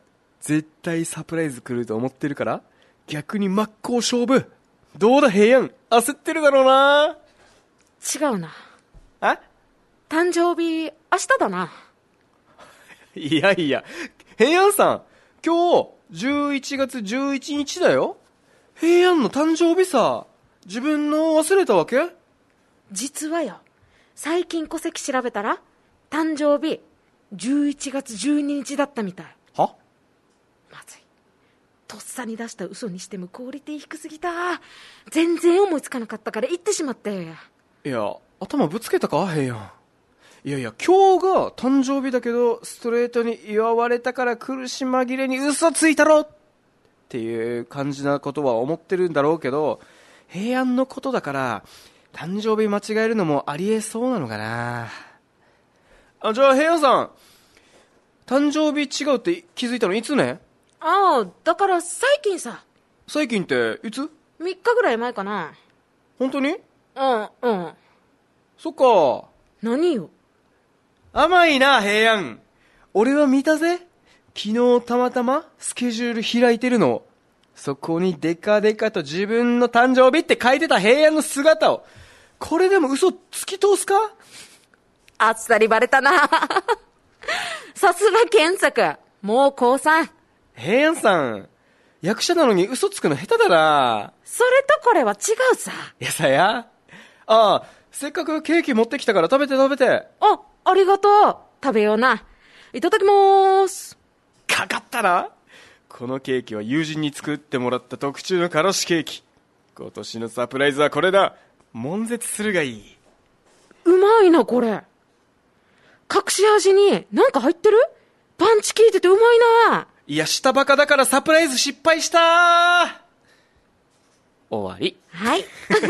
絶対サプライズ来ると思ってるから逆に真っ向勝負。どうだ平安、焦ってるだろうな。 違うな。 あ誕生日明日だな。 いやいや、平安さん、今日じゅういちがつじゅういちにちだよ。平安の誕生日さ、自分の忘れたわけ？ 実はよ、最近戸籍調べたら誕生日じゅういちがつじゅうににちだったみたい。 は？ まずい。とっさに出した嘘にしてもクオリティ低すぎた。全然思いつかなかったから言ってしまったよや。 いや、頭ぶつけたか平安。いやいや、今日が誕生日だけどストレートに祝われたから苦し紛れに嘘ついたろっていう感じなことは思ってるんだろうけど、平安のことだから誕生日間違えるのもありえそうなのかな。あ、じゃあ平安さん、誕生日違うって気づいたのいつね？ ああ、だから最近さ。 最近っていつ？ みっかぐらい前かな。 本当に？ うんうん。 そっか。 何よ。 甘いな平安。俺は見たぜ。昨日たまたまスケジュール開いてるの。そこにデカデカと自分の誕生日って書いてた平安の姿を。これでも嘘突き通すか？ あっさりバレたな。さすが検索。もう高さん。 平安さん、役者なのに嘘つくの下手だな。 それとこれは違うさ。 やさや。ああ、せっかくケーキ持ってきたから食べて食べて。 あ、ありがとう。食べような。いただきまーす。 かかったな。このケーキは友人に作ってもらった特注のからしケーキ。今年のサプライズはこれだ。悶絶するがいい。 うまいなこれ。隠し味になんか入ってる？パンチ効いててうまいな。 いや、下バカだからサプライズ失敗したー。終わり。 はい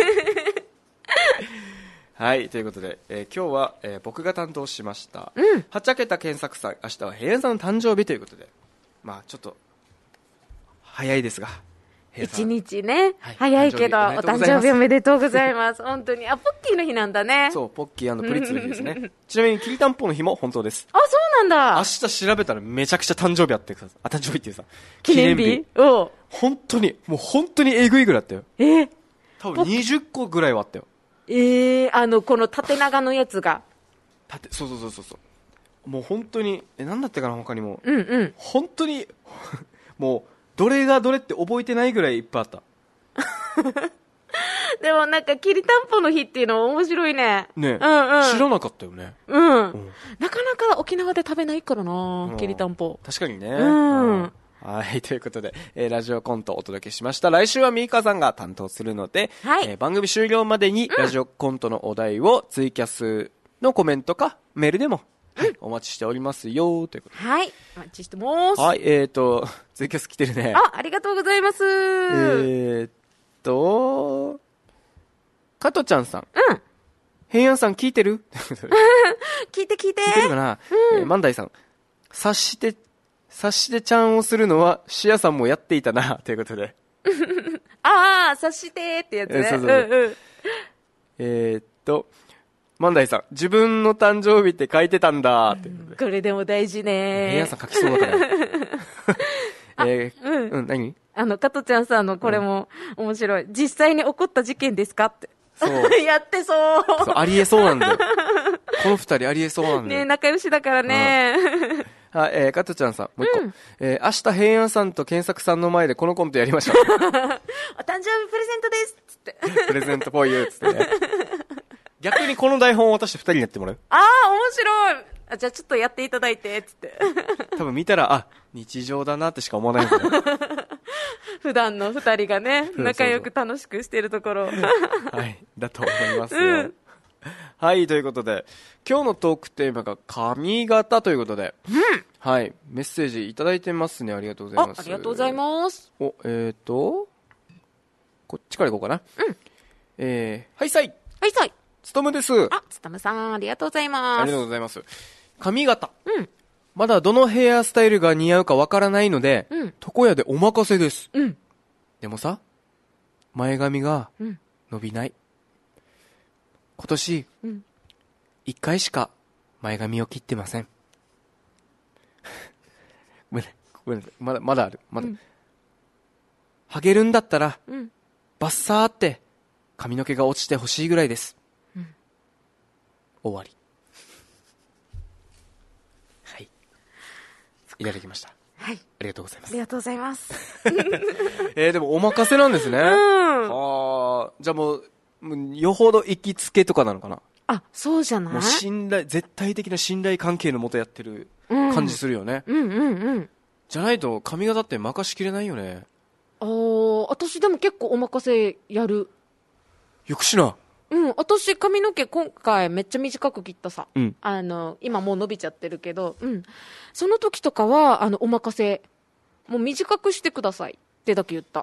はい、ということで、えー今日は、えー僕が担当しました、 うん、 はっちゃけた検索さん、明日は平安さんの誕生日ということで、まあちょっと早いですが、平安さ一ん日ね、 はい早いけどお誕生日おめでとうございます誕生日おめでとうございます。本当に。あ、ポッキーの日なんだね。 そう、ポッキープリッツの日ですね。ちなみにきりたんぽの日も本当です。 あ、そうなんだ。 明日調べたらめちゃくちゃ誕生日あってください。あ、誕生日っていうさ、 記念日おう。 本当に、もう本当にえぐいぐらいあったよ。 えー、 多分にじゅっこぐらいはあったよ。 えー、あの、この縦長のやつが。 縦、そうそうそうそうそう。もう本当に、え、なんだったかな他にも。 うんうん。 本当に、もう、どれがどれって覚えてないぐらいいっぱいあった。 でもなんか、きりたんぽの日っていうの面白いね。 ねえ、 うんうん。 知らなかったよね。 うん。 うん、 なかなか沖縄で食べないからな、 うんきりたんぽ。 確かにね。 うんうん、はい、ということで、えーラジオコントをお届けしました。来週はミーカさんが担当するので、 はいえー番組終了までにラジオコントのお題をツイキャスのコメントかメールでも、はい、お待ちしておりますよ、ということで。 はい。お待ちしてます。 はい、えーと、ツイキャス来てるね。 あ、ありがとうございます。 えーっと、加トちゃんさん。 うん。 平安さん聞いてる聞いて聞いて。 聞いてるかな、うん、えー、万代さん。察して、察してちゃんをするのは、シアさんもやっていたな、ということで。 ああ、察してってやつね。 えーそうそうそううんうん。 えーっと、万代さん。自分の誕生日って書いてたんだ、ということで。 これでも大事ね。 平安さん書きそうだから。えー、 うん。 うん、何あの、加トちゃんさんのこれも面白い。実際に起こった事件ですかって。 そう。 やってそう。 そう、ありえそうなんだよ。この二人ありえそうなんだよ。 ね、仲良しだからね。 うん、はい、えー、加トちゃんさん、もう一個。 うん、 えー、明日平安さんと検索さんの前でこのコントやりましょう。 お誕生日プレゼントですつって。 プレゼントぽいよ、つってね。逆にこの台本を渡して二人にやってもらう。 ああ、面白い。あ、じゃあちょっとやっていただいて、つって。 多分見たら、あ、日常だなってしか思わないんだよ。 普段の二人がね、仲良く楽しくしてるところ。 はい、だと思いますよ。うん、はい、ということで、今日のトークテーマが髪型ということで、 うん、 はい、メッセージいただいてますね。ありがとうございます。 あ、ありがとうございます。 お、えーと、こっちからいこうかな。 うん。 えー、はいさい。 はいさい。 つとむです。 あ、つとむさん、ありがとうございます。 ありがとうございます。髪型。 うん。 まだどのヘアスタイルが似合うかわからないので、うん、床屋でお任せです。 うん。 でもさ、前髪が伸びない。うん、今年、うん、いっかいしか前髪を切ってません。ごめんね。 ごめんなさい。まだ、まだある。まだ。 うん、 ハゲるんだったら、 うん、 バッサーって髪の毛が落ちてほしいぐらいです。うん、終わり。はい。いただきました。 はい。 ありがとうございます。 ありがとうございます。 えー、でもお任せなんですね。うん。ああ、じゃあもう、もうよほど行きつけとかなのかな。 あ、そうじゃない？ もう信頼、絶対的な信頼関係のもとやってる感じするよね。 うん、うん、うんうん。 じゃないと髪型って任しきれないよね。 ああ、私でも結構お任せやる。 よくしな。 うん、私髪の毛今回めっちゃ短く切ったさ。 うん。 あの、今もう伸びちゃってるけど、うん。その時とかは、あの、お任せ。もう短くしてくださいってだけ言った。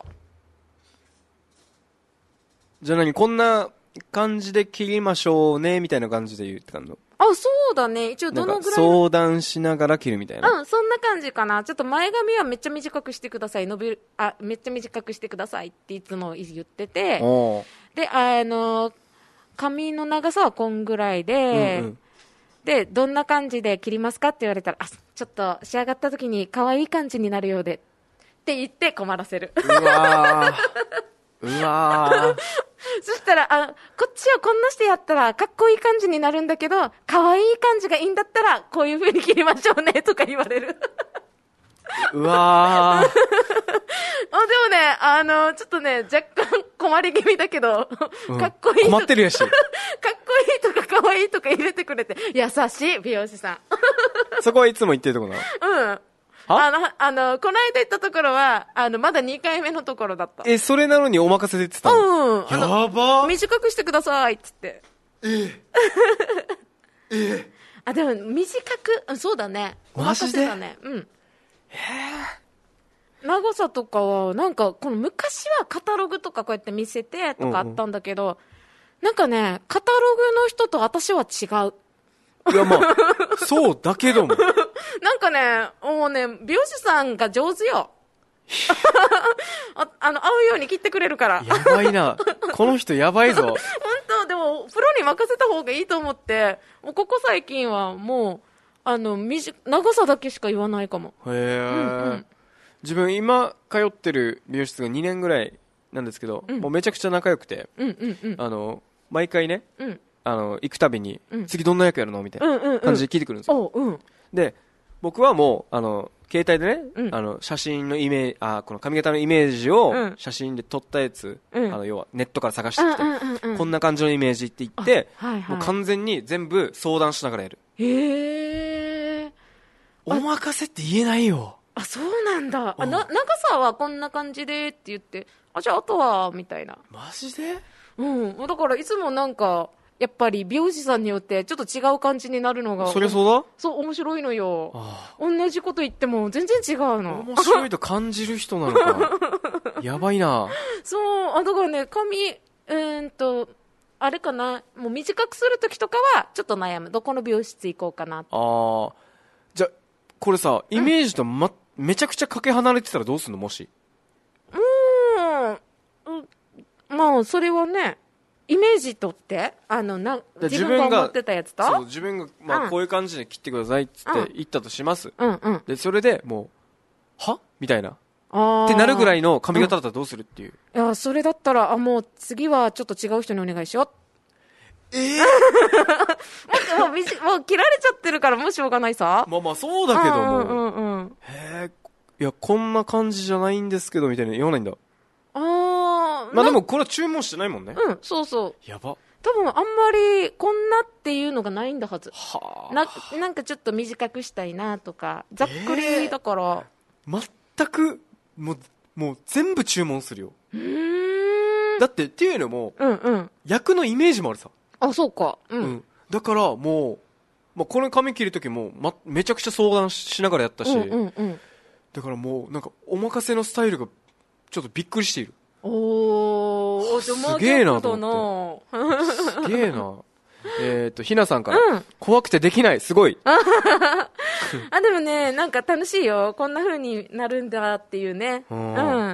じゃあ何こんな感じで切りましょうねみたいな感じで言ってたの？ あ、そうだね。一応どのぐらい相談しながら切るみたいな。 うん、そんな感じかな。ちょっと前髪はめっちゃ短くしてください。伸びる、あ、めっちゃ短くしてくださいっていつも言ってて。で、あの、髪の長さはこんぐらいで、うんうん、で、どんな感じで切りますかって言われたら、あ、ちょっと仕上がった時に可愛い感じになるようでって言って困らせる。 うわー。うわー。 そしたら、あ、こっちはこんなしてやったらかっこいい感じになるんだけど、可愛い感じがいいんだったらこういう風に切りましょうねとか言われる。 うわー。あ、でもね、あの、ちょっとね、若干困り気味だけど、うん、かっこいい。 困ってるやし。かっこいいとか可愛いとか入れてくれて、優しい美容師さん。 そこはいつも言ってるところなの？うん。あの、あの、この間行ったところは、あの、まだにかいめのところだった。 え、それなのにお任せで言ってたの？ うん。 やばー。 短くしてください、つって。 ええ。ええ。 あ、でも、短く、そうだね。お任せだね。うん。 へえ。長さとかは、なんか、この昔はカタログとかこうやって見せてとかあったんだけど、うんうん、なんかね、カタログの人と私は違う。 いや、まあ、そうだけども。 なんかね、もうね、美容師さんが上手よ。あ, あの、合うように切ってくれるから。 やばいな。この人やばいぞ。本当、でも、プロに任せた方がいいと思って、もうここ最近はもう、あの、短長さだけしか言わないかも。 へえ、うんうん。自分今通ってる美容室がにねんぐらいなんですけど、うん、もうめちゃくちゃ仲良くて、 うんうんうん、 あの、毎回ね、うん、あの、行くたびに、うん、次どんな役やるのみたいな感じで聞いてくるんですよ。 うんうんうん、 で、僕はもう、あの、携帯でね、うん、あの、写真のイメージ、あ、この髪型のイメージを写真で撮ったやつ、うん、あの、要はネットから探してきて、うんうんうん、こんな感じのイメージって言って、はいはい、もう完全に全部相談しながらやる。 へー。 お任せって言えないよ。 あ、そうなんだ。あ、な、長さはこんな感じでって言って、あ、じゃああとは、みたいな。 マジで？ うん。だからいつもなんか、やっぱり美容師さんによってちょっと違う感じになるのが。 そりゃそうだ？ そう、面白いのよ。ああ、同じこと言っても全然違うの。 面白いと感じる人なのか。やばいな。 そう、あ、だからね、髪、うーんと、あれかな、もう短くするときとかはちょっと悩む。どこの美容室行こうかなって。 ああ。じゃあ、これさ、イメージとま、うん、めちゃくちゃかけ離れてたらどうすんの？もし。 もう、うん、まあ、それはね、イメージとってあのな自分が思ってたやつとそう自分が、まあ、こういう感じで切ってくださいっつって言ったとします、 うんうん、 でそれでもうはみたいなってなるぐらいの髪型だったらどうするっていう、 うん、いやそれだったらあもう次はちょっと違う人にお願いしよう。 えー、 もうもうもう切られちゃってるからもうしょうがないさ。 まあまあそうだけども、 うんうんうん、 へえ、いやこんな感じじゃないんですけどみたいな言わないんだ。 あまあでもこれは注文してないもんね。 うん、そうそう。 やば。 多分あんまりこんなっていうのがないんだはず。 はあ。 な、なんかちょっと短くしたいなとか、ざっくりだから。 えー、全く、もう、もう全部注文するよ。 うーん。 だってっていうのも、 うんうん。 役のイメージもあるさ。 あ、そうか。うん。うん、 だからもう、まあ、この髪切るときも、ま、めちゃくちゃ相談しながらやったし、 うんうんうん、 だからもうなんかお任せのスタイルがちょっとびっくりしている。 おー、 すげえなと思ってすげえな。えっとひなさんから、うん、怖くてできないすごいあでもねなんか楽しいよこんな風になるんだっていうね。うん、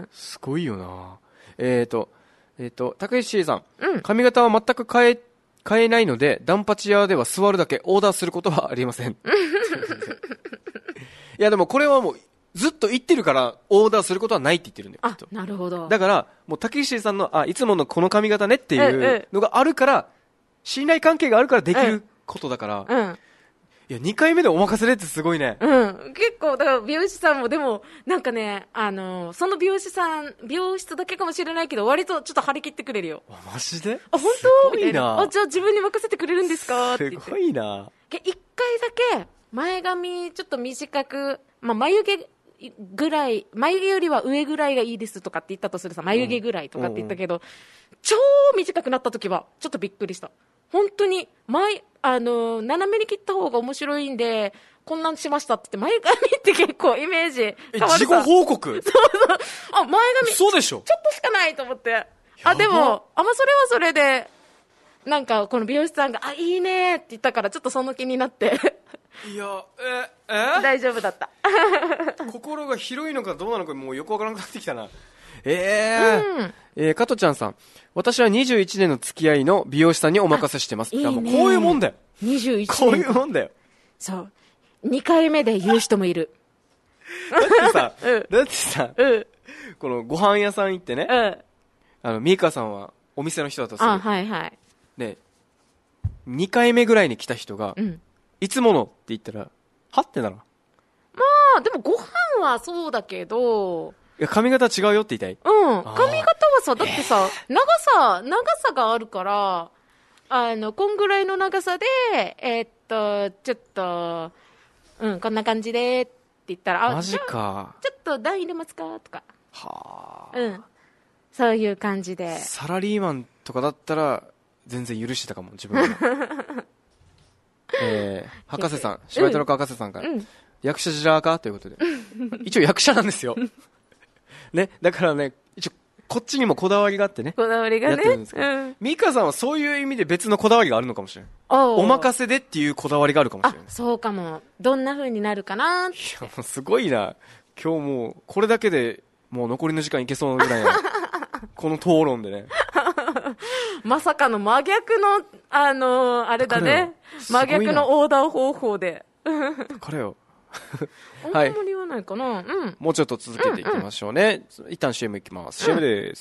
すごいよな。えっ、ー、とえっ、ー、とたけしさん、 うん、 髪型は全く変え変えないのでダンパチ屋では座るだけオーダーすることはありませんいやでもこれはもうずっと行ってるからオーダーすることはないって言ってるんだよ。 あ、なるほど。 だからもうたけしさんのあいつものこの髪型ねっていうのがあるから、信頼関係があるからできることだから、 うん、 いやにかいめでお任せでってすごいね。 うん、結構だから美容師さんもでもなんかね、あのその美容師さん美容室だけかもしれないけど割とちょっと張り切ってくれるよ。 あ、マジで？ あ、本当？ すごいな。 あ、じゃあ自分に任せてくれるんですかって言って。 すごいな。 一回だけ前髪ちょっと短く、まあ、眉毛ぐらい、眉毛よりは上ぐらいがいいですとかって言ったとするさ、眉毛ぐらいとかって言ったけど、うんうん、超短くなった時はちょっとびっくりした。本当に前あの斜めに切った方が面白いんでこんなんしましたって言って、前髪って結構イメージ変わるさ。 自己報告？ そうそう。あ、前髪そうでしょ、 ちょっとしかないと思って。あ、でもあ、まあ、それはそれでなんかこの美容師さんがあ、いいねって言ったからちょっとその気になっていや、ええ大丈夫だった心が広いのかどうなのかもうよくわからなくなってきたな。えー、うん、えー、加トちゃんさん、私はにじゅういちねんの付き合いの美容師さんにお任せしてます。いいね。いや、もうこういうもんだよ。 にじゅういちねんこういうもんだよ。 そうにかいめで言う人もいるだってさ、うん、だってさ、 うん、 このご飯屋さん行ってね、うん、あのミカさんはお店の人だとする。 あ、はいはい。 でにかいめぐらいに来た人が、うん、いつものって言ったらはってなら、まあでもご飯はそうだけど、 いや髪型違うよって言いたい。 うん、髪型はさ、だってさ、えー、長さ長さがあるから、あのこんぐらいの長さでえー、っとちょっとうんこんな感じでって言ったら、あ、 マジか、 ちょっと段入れますかとか、 はあ、 うん、そういう感じで。 サラリーマンとかだったら全然許してたかも自分はえー、博士さん、柴田の博士さんから、うん、役者じゃかということで一応役者なんですよね、だからね、一応こっちにもこだわりがあってね、 こだわりがね、やってるんですけど、うん、 美香さんはそういう意味で別のこだわりがあるのかもしれない。お任せでっていうこだわりがあるかもしれない。 あ、そうかも。どんな風になるかなって。いや、もうすごいな。今日もうこれだけでもう残りの時間いけそうなぐらいなこの討論でねまさかの真逆のあのー、あれだね、真逆の横断方法でこれよあんまり言わないかな、はい、うん、 もうちょっと続けていきましょうね、うんうん、一旦 シーエム いきます、うん、シーエム です。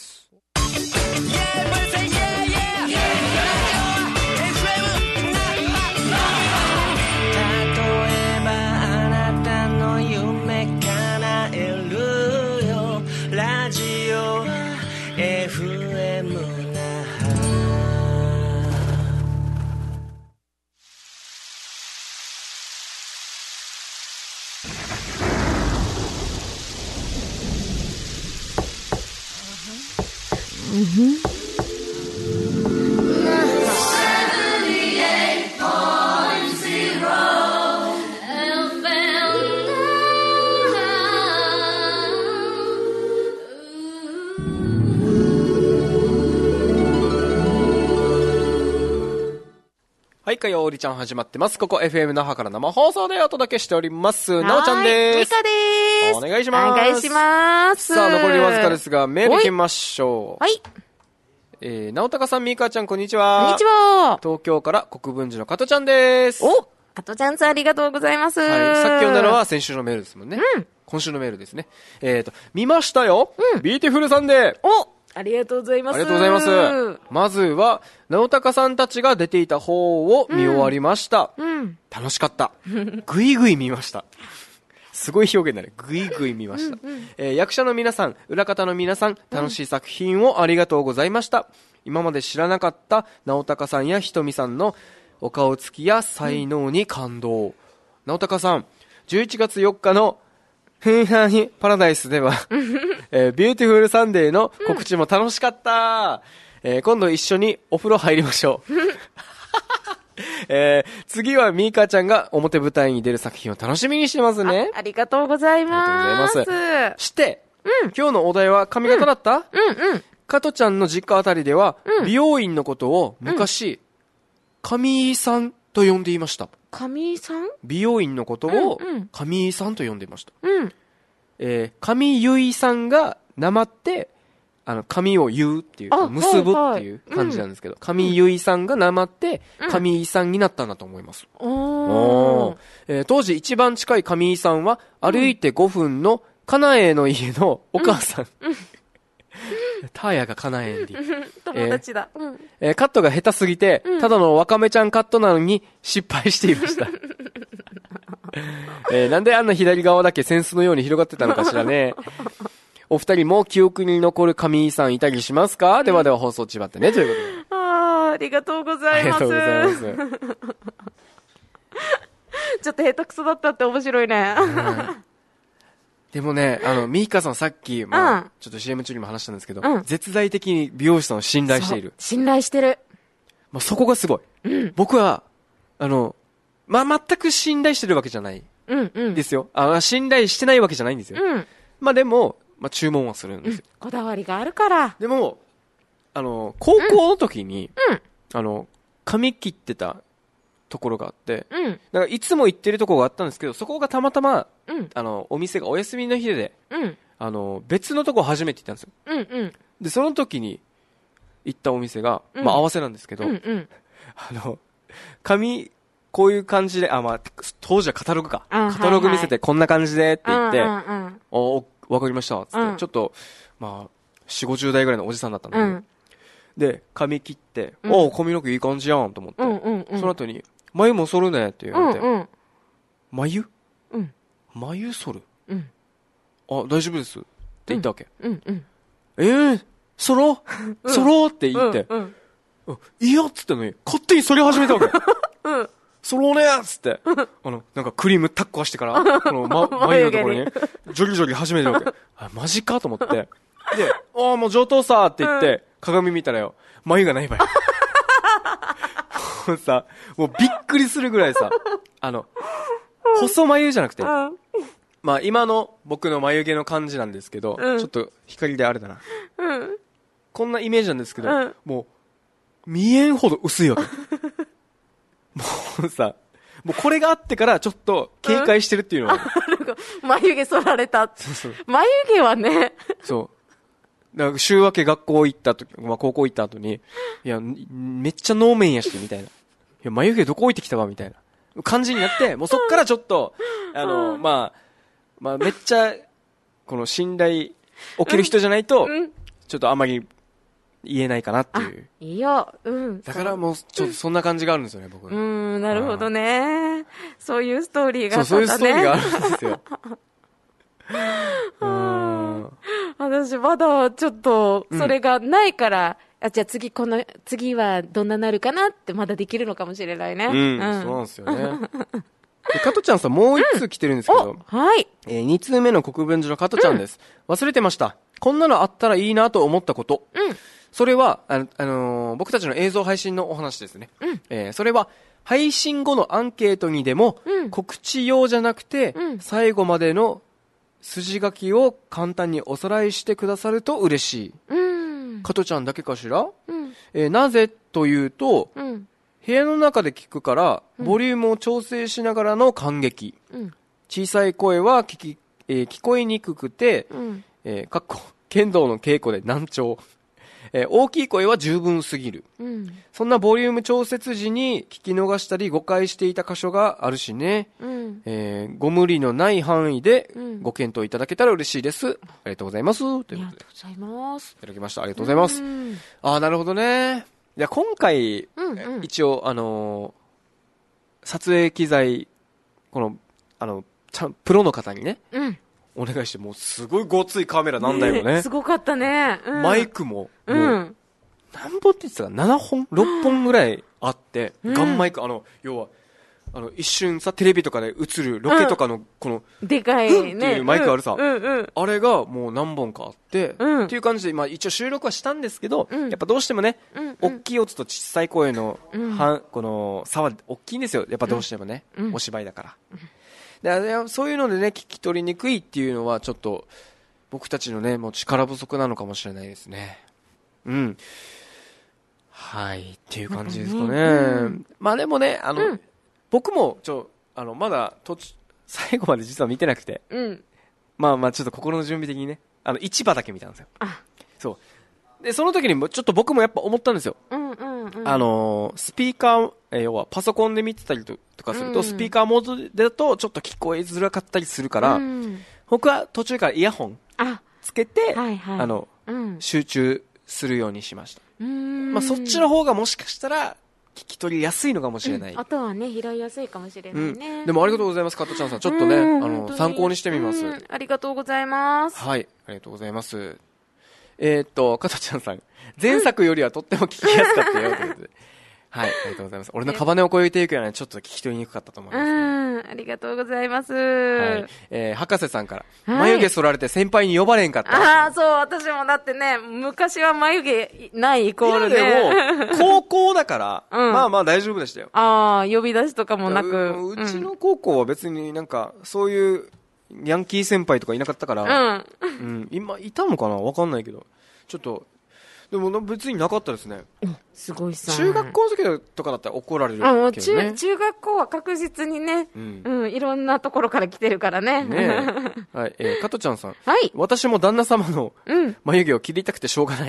はい、火曜りちゃん始まってます。ここ エフエム 那覇から生放送でお届けしております。なおちゃんです。 ミカです。 お願いします。 お願いします。 さあ、残りわずかですが、メール行きましょう。 はい。 えー、なおたかさん、みかちゃん、こんにちは。 こんにちは。 東京から国分寺の加トちゃんです。 お、加トちゃんさんありがとうございます。はい、 さっき読んだのは先週のメールですもんね。うん。今週のメールですね。えーと、見ましたよ。うん。ビーティフルさんで。 お、ありがとうございます。 ありがとうございます。まずは、直高さんたちが出ていた方を見終わりました。うん。楽しかった。ぐいぐい見ました。すごい表現だね。ぐいぐい見ました。うんうん、えー、役者の皆さん、裏方の皆さん、楽しい作品をありがとうございました。うん、今まで知らなかった直高さんやひとみさんのお顔つきや才能に感動。うん、直高さん、じゅういちがつよっかのフンハニパラダイスでは、えー、ビューティフルサンデーの告知も楽しかった、うん、えー、今度一緒にお風呂入りましょう、えー、次はミーカちゃんが表舞台に出る作品を楽しみにしてますね。 あ, ありがとうございます。ありがとうございます。 して、うん、今日のお題は髪型だった、うん、うんうん加トちゃんの実家あたりでは、うん、美容院のことを昔、神井さんと呼んでいました。 神井さん？ 美容院のことを神井さんと呼んでいました。うん、えー、神由井さんがなまってあの、髪を言うっていう、結ぶっていう感じなんですけど、上結衣さんがなまって、上井さんになったんだと思います。 うん、おー。 えー、当時一番近い上井さんは、歩いてごふんの、かなえの家のお母さん。うんうんターヤがかなえんで。 友達だ、 えーえー。カットが下手すぎて、うん、ただのわかめちゃんカットなのに失敗していました。えー、なんであんな左側だけセンスのように広がってたのかしらね。お二人も記憶に残る上井さんいたりしますか、うん、ではでは放送ちばってね、ということで。 あー、ありがとうございます。ありがとうございます。ちょっと下手くそだったって面白いね。 うんでもね、あの、ミーカさんさっき、まあ、うん、ちょっと シーエム 中にも話したんですけど、うん、絶大的に美容師さんを信頼している。 信頼してる。 まあ、そこがすごい。うん、僕は、あの、まあ、全く信頼してるわけじゃない。うんうん。ですよ。あ、信頼してないわけじゃないんですよ。うん。まあ、でも、まあ、注文はするんですよ、 うん。こだわりがあるから。 でも、あの、高校の時に、うん。あの、髪切ってたところがあって、うん、だからいつも行ってるところがあったんですけど、そこがたまたま、うん、あのお店がお休みの日で、うん、あの別のところ初めて行ったんですよ、うんうん、でその時に行ったお店が、うん、まあ合わせなんですけど、うんうん、あの髪こういう感じで、あ、まあ当時はカタログか、カタログ見せてこんな感じでって言って、うんうんうん、おわかりましたっつって、うん、ちょっとまあよんじゅう、ごじゅう代ぐらいのおじさんだったんだけど、うん、で髪切って、うん、お髪の毛いい感じやんと思って、うんうんうん、その後に眉も剃るねって言われて、うんうん、眉、うん、眉剃る、うん、あ、大丈夫ですって言ったわけ、うんうんうん、えー、剃ろう剃ろうって言って、うんうん、いいよっつってのに勝手に剃り始めたわけ、うん、剃ろうねっつって、あのなんかクリームタッコはしてからこの、ま、眉のところにジョギジョギ始めたわけあ、マジかと思ってで、ああもう上等さって言って、うん、鏡見たらよ眉がないばいもうさ、もうびっくりするぐらいさ、あの、細眉じゃなくて、うん、まあ今の僕の眉毛の感じなんですけど、うん、ちょっと光であれだな、うん、こんなイメージなんですけど、うん、もう見えんほど薄いわけもうさ、もうこれがあってからちょっと警戒してるっていうのは、 うん、眉毛剃られたそうそう眉毛はねそうだから週明け学校行った時、まあ、高校行った後に、いや、めっちゃ能面やし、みたいな。いや、眉毛どこ置いてきたわ、みたいな感じになって、もうそっからちょっと、あの、まあ、まあ、めっちゃ、この信頼起きる人じゃないと、うん、ちょっとあんまり言えないかなっていう。 いいよ、うん。 だからもう、ちょっとそんな感じがあるんですよね、僕。 うん、なるほどね。そういうストーリーがあったんだね。 そう、そういうストーリーがあるんですよ。 私まだちょっとそれがないから、うん、あじゃあ次この次はどんななるかなってまだできるのかもしれないね。うん、 うん、そうなんですよね。加トちゃんさもう一通来てるんですけど、うん、 はい、 えー、に通目の国分寺の加トちゃんです、うん、忘れてました。こんなのあったらいいなと思ったこと、うん、それはあの、あのー、僕たちの映像配信のお話ですね、うん、えー、それは配信後のアンケートにでも、うん、告知用じゃなくて、うん、最後までの筋書きを簡単におさらいしてくださると嬉しい。うん。加トちゃんだけかしら、うんえー、なぜというと、うん、部屋の中で聞くから、ボリュームを調整しながらの感激。うん、小さい声は聞き、えー、聞こえにくくて、うんえー、かっこ、剣道の稽古で難聴。えー、大きい声は十分すぎる、うん、そんなボリューム調節時に聞き逃したり誤解していた箇所があるしね、うんえー、ご無理のない範囲でご検討いただけたら嬉しいです、うん、ありがとうございますということで、ありがとうございますいただきました。ありがとうございます、うん、ああなるほどね。いや今回、うんうん、一応あのー、撮影機材このあのちゃんプロの方にね、うんお願いして、もうすごいごついカメラなんだよね。ねすごかったね。 うん、マイクも、もう、うん、何本って言ってたかななほん ?ろっ 本ぐらいあって、うん、ガンマイク、あの、要は、あの、一瞬さ、テレビとかで映るロケとかの、この、 うん、でかいね。 っていうマイクあるさ、うんうんうん、あれがもう何本かあって、うん、っていう感じで、まあ一応収録はしたんですけど、うん、やっぱどうしてもね、うんうん、大きい音と小さい声の、うん、はこの差は大きいんですよ。やっぱどうしてもね、うん、お芝居だから。うんでそういうのでね聞き取りにくいっていうのはちょっと僕たちのねもう力不足なのかもしれないですね。うんはいっていう感じですかね、うん、まあでもねあの、うん、僕もちょあのまだ途中最後まで実は見てなくて、うん、まあまあちょっと心の準備的にねあの市場だけ見たんですよ。あそうで、その時にもちょっと僕もやっぱ思ったんですよ。 うんうんうん。 あのー、スピーカー、えー、要はパソコンで見てたりとかすると、 うん、 スピーカーモードだとちょっと聞こえづらかったりするから、うん、僕は途中からイヤホンつけて、はいはい、あの、うん、集中するようにしました。うーん、まあ、そっちの方がもしかしたら聞き取りやすいのかもしれない。うん、 音はね、拾いやすいかもしれないね。 うん、でもありがとうございます、加藤ちゃんさん。ちょっとね、あの、参考にしてみます。 ありがとうございます。 はい、ありがとうございます。えー、っと、加藤ちゃんさん、前作よりはとっても聞きやすかったよということで。はい、ありがとうございます。俺のカバネを越えていくようなちょっと聞き取りにくかったと思います、ね。 うん、ありがとうございます。はい、 えー、博士さんから、はい、眉毛剃られて先輩に呼ばれんかった。 ああ、そう、私もだってね、昔は眉毛ないイコールで。 でも、高校だから、うん、まあまあ大丈夫でしたよ。 ああ、呼び出しとかもなく。 う, うちの高校は別になんか、そういう、ヤンキー先輩とかいなかったから、うん。うん、今、いたのかなわかんないけど、ちょっと、でも別になかったですね。 すごいさ。 中学校の時とかだったら怒られるけどね。 あ、中、中学校は確実にね、うん、うん、いろんなところから来てるからね。ねえ。はい、えー、加トちゃんさん。 はい。 私も旦那様の眉毛を切りたくてしょうがない。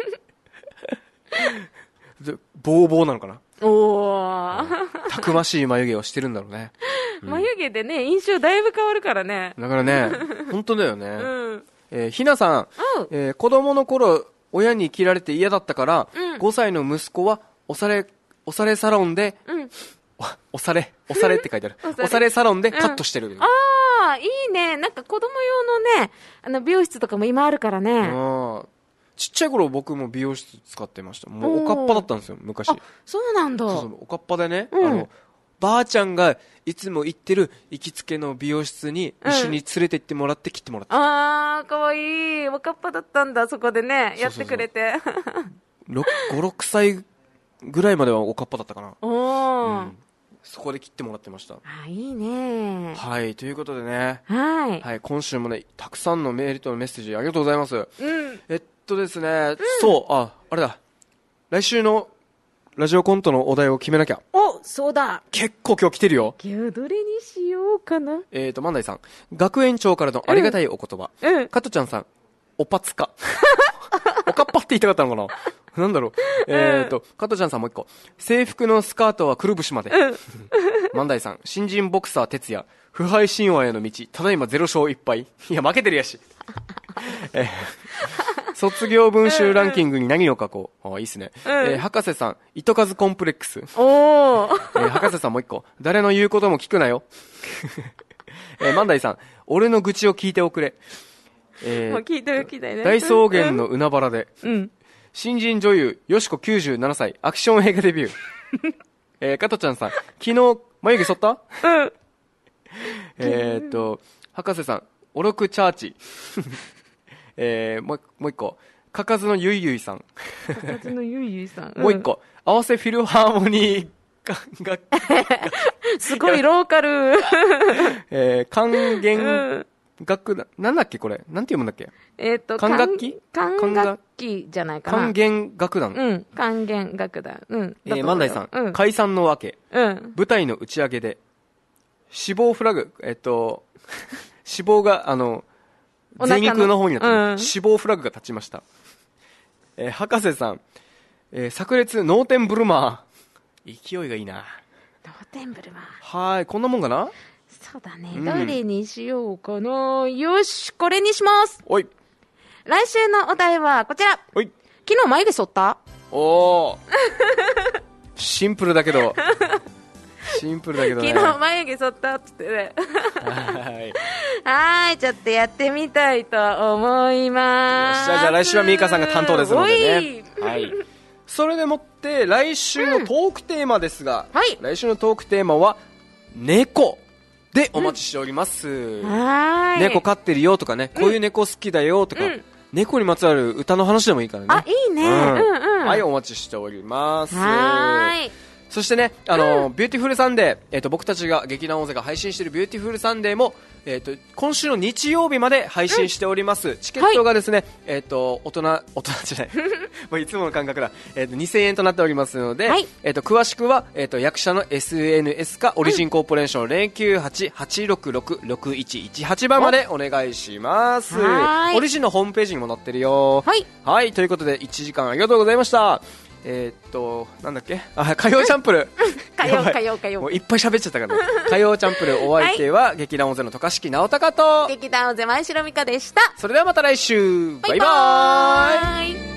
でボーボーなのかな。おー。たくましい眉毛をしてるんだろうね。 うん、眉毛でね、印象だいぶ変わるからね。 だからね、本当だよね。うん。えー、ひなさん、えー、子供の頃、親に切られて嫌だったから、うん、ごさいの息子はおされ、おされサロンで、うん、おされ、おされって書いてある。おされサロンでカットしてる。うん、 ああ、いいね。なんか子供用のね、あの美容室とかも今あるからね。 あちっちゃい頃僕も美容室使ってました。もうおかっぱだったんですよ、昔。あ、 そうなんだ。そうそう、おかっぱでね、うん、あの、ばあちゃんがいつも行ってる行きつけの美容室に一緒に連れて行ってもらって切ってもらって、うん、 あーかわいい。おかっぱだったんだ。そこでねやってくれて。 ご、ろくさいぐらいまではおかっぱだったかな。おー、うん、そこで切ってもらってました。 あ、いいね。 はい、ということでね、 はい、 はい、今週もねたくさんのメールとメッセージありがとうございます、うん、えっとですね、うん、そうああれだ来週のラジオコントのお題を決めなきゃ。 お、そうだ。 結構今日来てるよ。 今日どれにしようかな。 えーと、万代さん。学園長からのありがたいお言葉。うん。加トちゃんさん。おぱつか。おかっぱって言いたかったのかななんだろう。えーと、加トちゃんさんもう一個。制服のスカートはくるぶしまで。うん。万代さん。新人ボクサー哲也。腐敗神話への道。ただいまゼロ勝いっ敗。いや、負けてるやし。えー卒業文集ランキングに何を書こう。ああ、いいっすね。うん、えー、博士さん、糸数コンプレックス。おー。えー、博士さんもう一個。誰の言うことも聞くなよ。えー、万代さん、俺の愚痴を聞いておくれ。 えー、もう聞いておきたいね。 大草原の海原で。うん。新人女優、よしこきゅうじゅうななさい、アクション映画デビュー。えー、加トちゃんさん、昨日、眉毛剃った？うん。えーっと、博士さん、おろくチャーチ。えー、もう、もう一個。かかずのゆいゆいさん。 かかずのゆいゆいさん。 もう一個。合わせフィルハーモニーが、が、 すごいローカル。 えー、管弦楽団、なんだっけこれなんて読むんだっけえっと、 管楽器管楽器じゃないかな。 管弦楽団。 うん。管弦楽団。うん。 えー、万代さん。うん、解散のわけ。うん。舞台の打ち上げで、死亡フラグ、えっと、死亡が、あの、全肉の方になって、うん、死亡フラグが立ちました。えー、博士さん、えー、炸裂脳天ブルマー。勢いがいいな。 脳天ブルマー。はーい、こんなもんかな。 そうだね、うん、どれにしようかな。よし、これにします。 おい。 来週のお題はこちら。 おい。 昨日眉毛剃った？ おー。シンプルだけど。シンプルだけどね。 昨日眉毛剃ったっつってね。はいはい、ちょっとやってみたいと思います。 よっしゃ、じゃあ来週はミーカさんが担当ですのでね。はい。それでもって来週のトークテーマですが、うん、はい、来週のトークテーマは猫でお待ちしております。うん、はい。猫飼ってるよとかね、こういう猫好きだよとか、うん、猫にまつわる歌の話でもいいからね。 あ、いいね。うん、うん、うん。 はい、お待ちしております。 はい。 そしてね、あの、うん、ビューティフルサンデー、えっと、僕たちが劇団大勢が配信しているビューティフルサンデーも、えっと、今週の日曜日まで配信しております。うん、チケットがですね、はい、えっと、大人、大人じゃない、もういつもの感覚だ、えっと、にせんえんとなっておりますので、はい、えっと、詳しくは、えっと、役者の エスエヌエス か、オリジンコーポレーション ゼロきゅうはち はちろくろく ろくいちいちはち 番までお願いします。オリジンのホームページにも載ってるよ。はい。はい、ということで、いちじかんありがとうございました。えー、っとなんだっけ、あ、火曜チャンプル火曜火曜火曜もういっぱい喋っちゃったからね火曜チャンプル、お相手は、はい、劇団大勢の渡嘉敷直隆と劇団大勢前城美香でした。 それではまた来週、バイバーイ。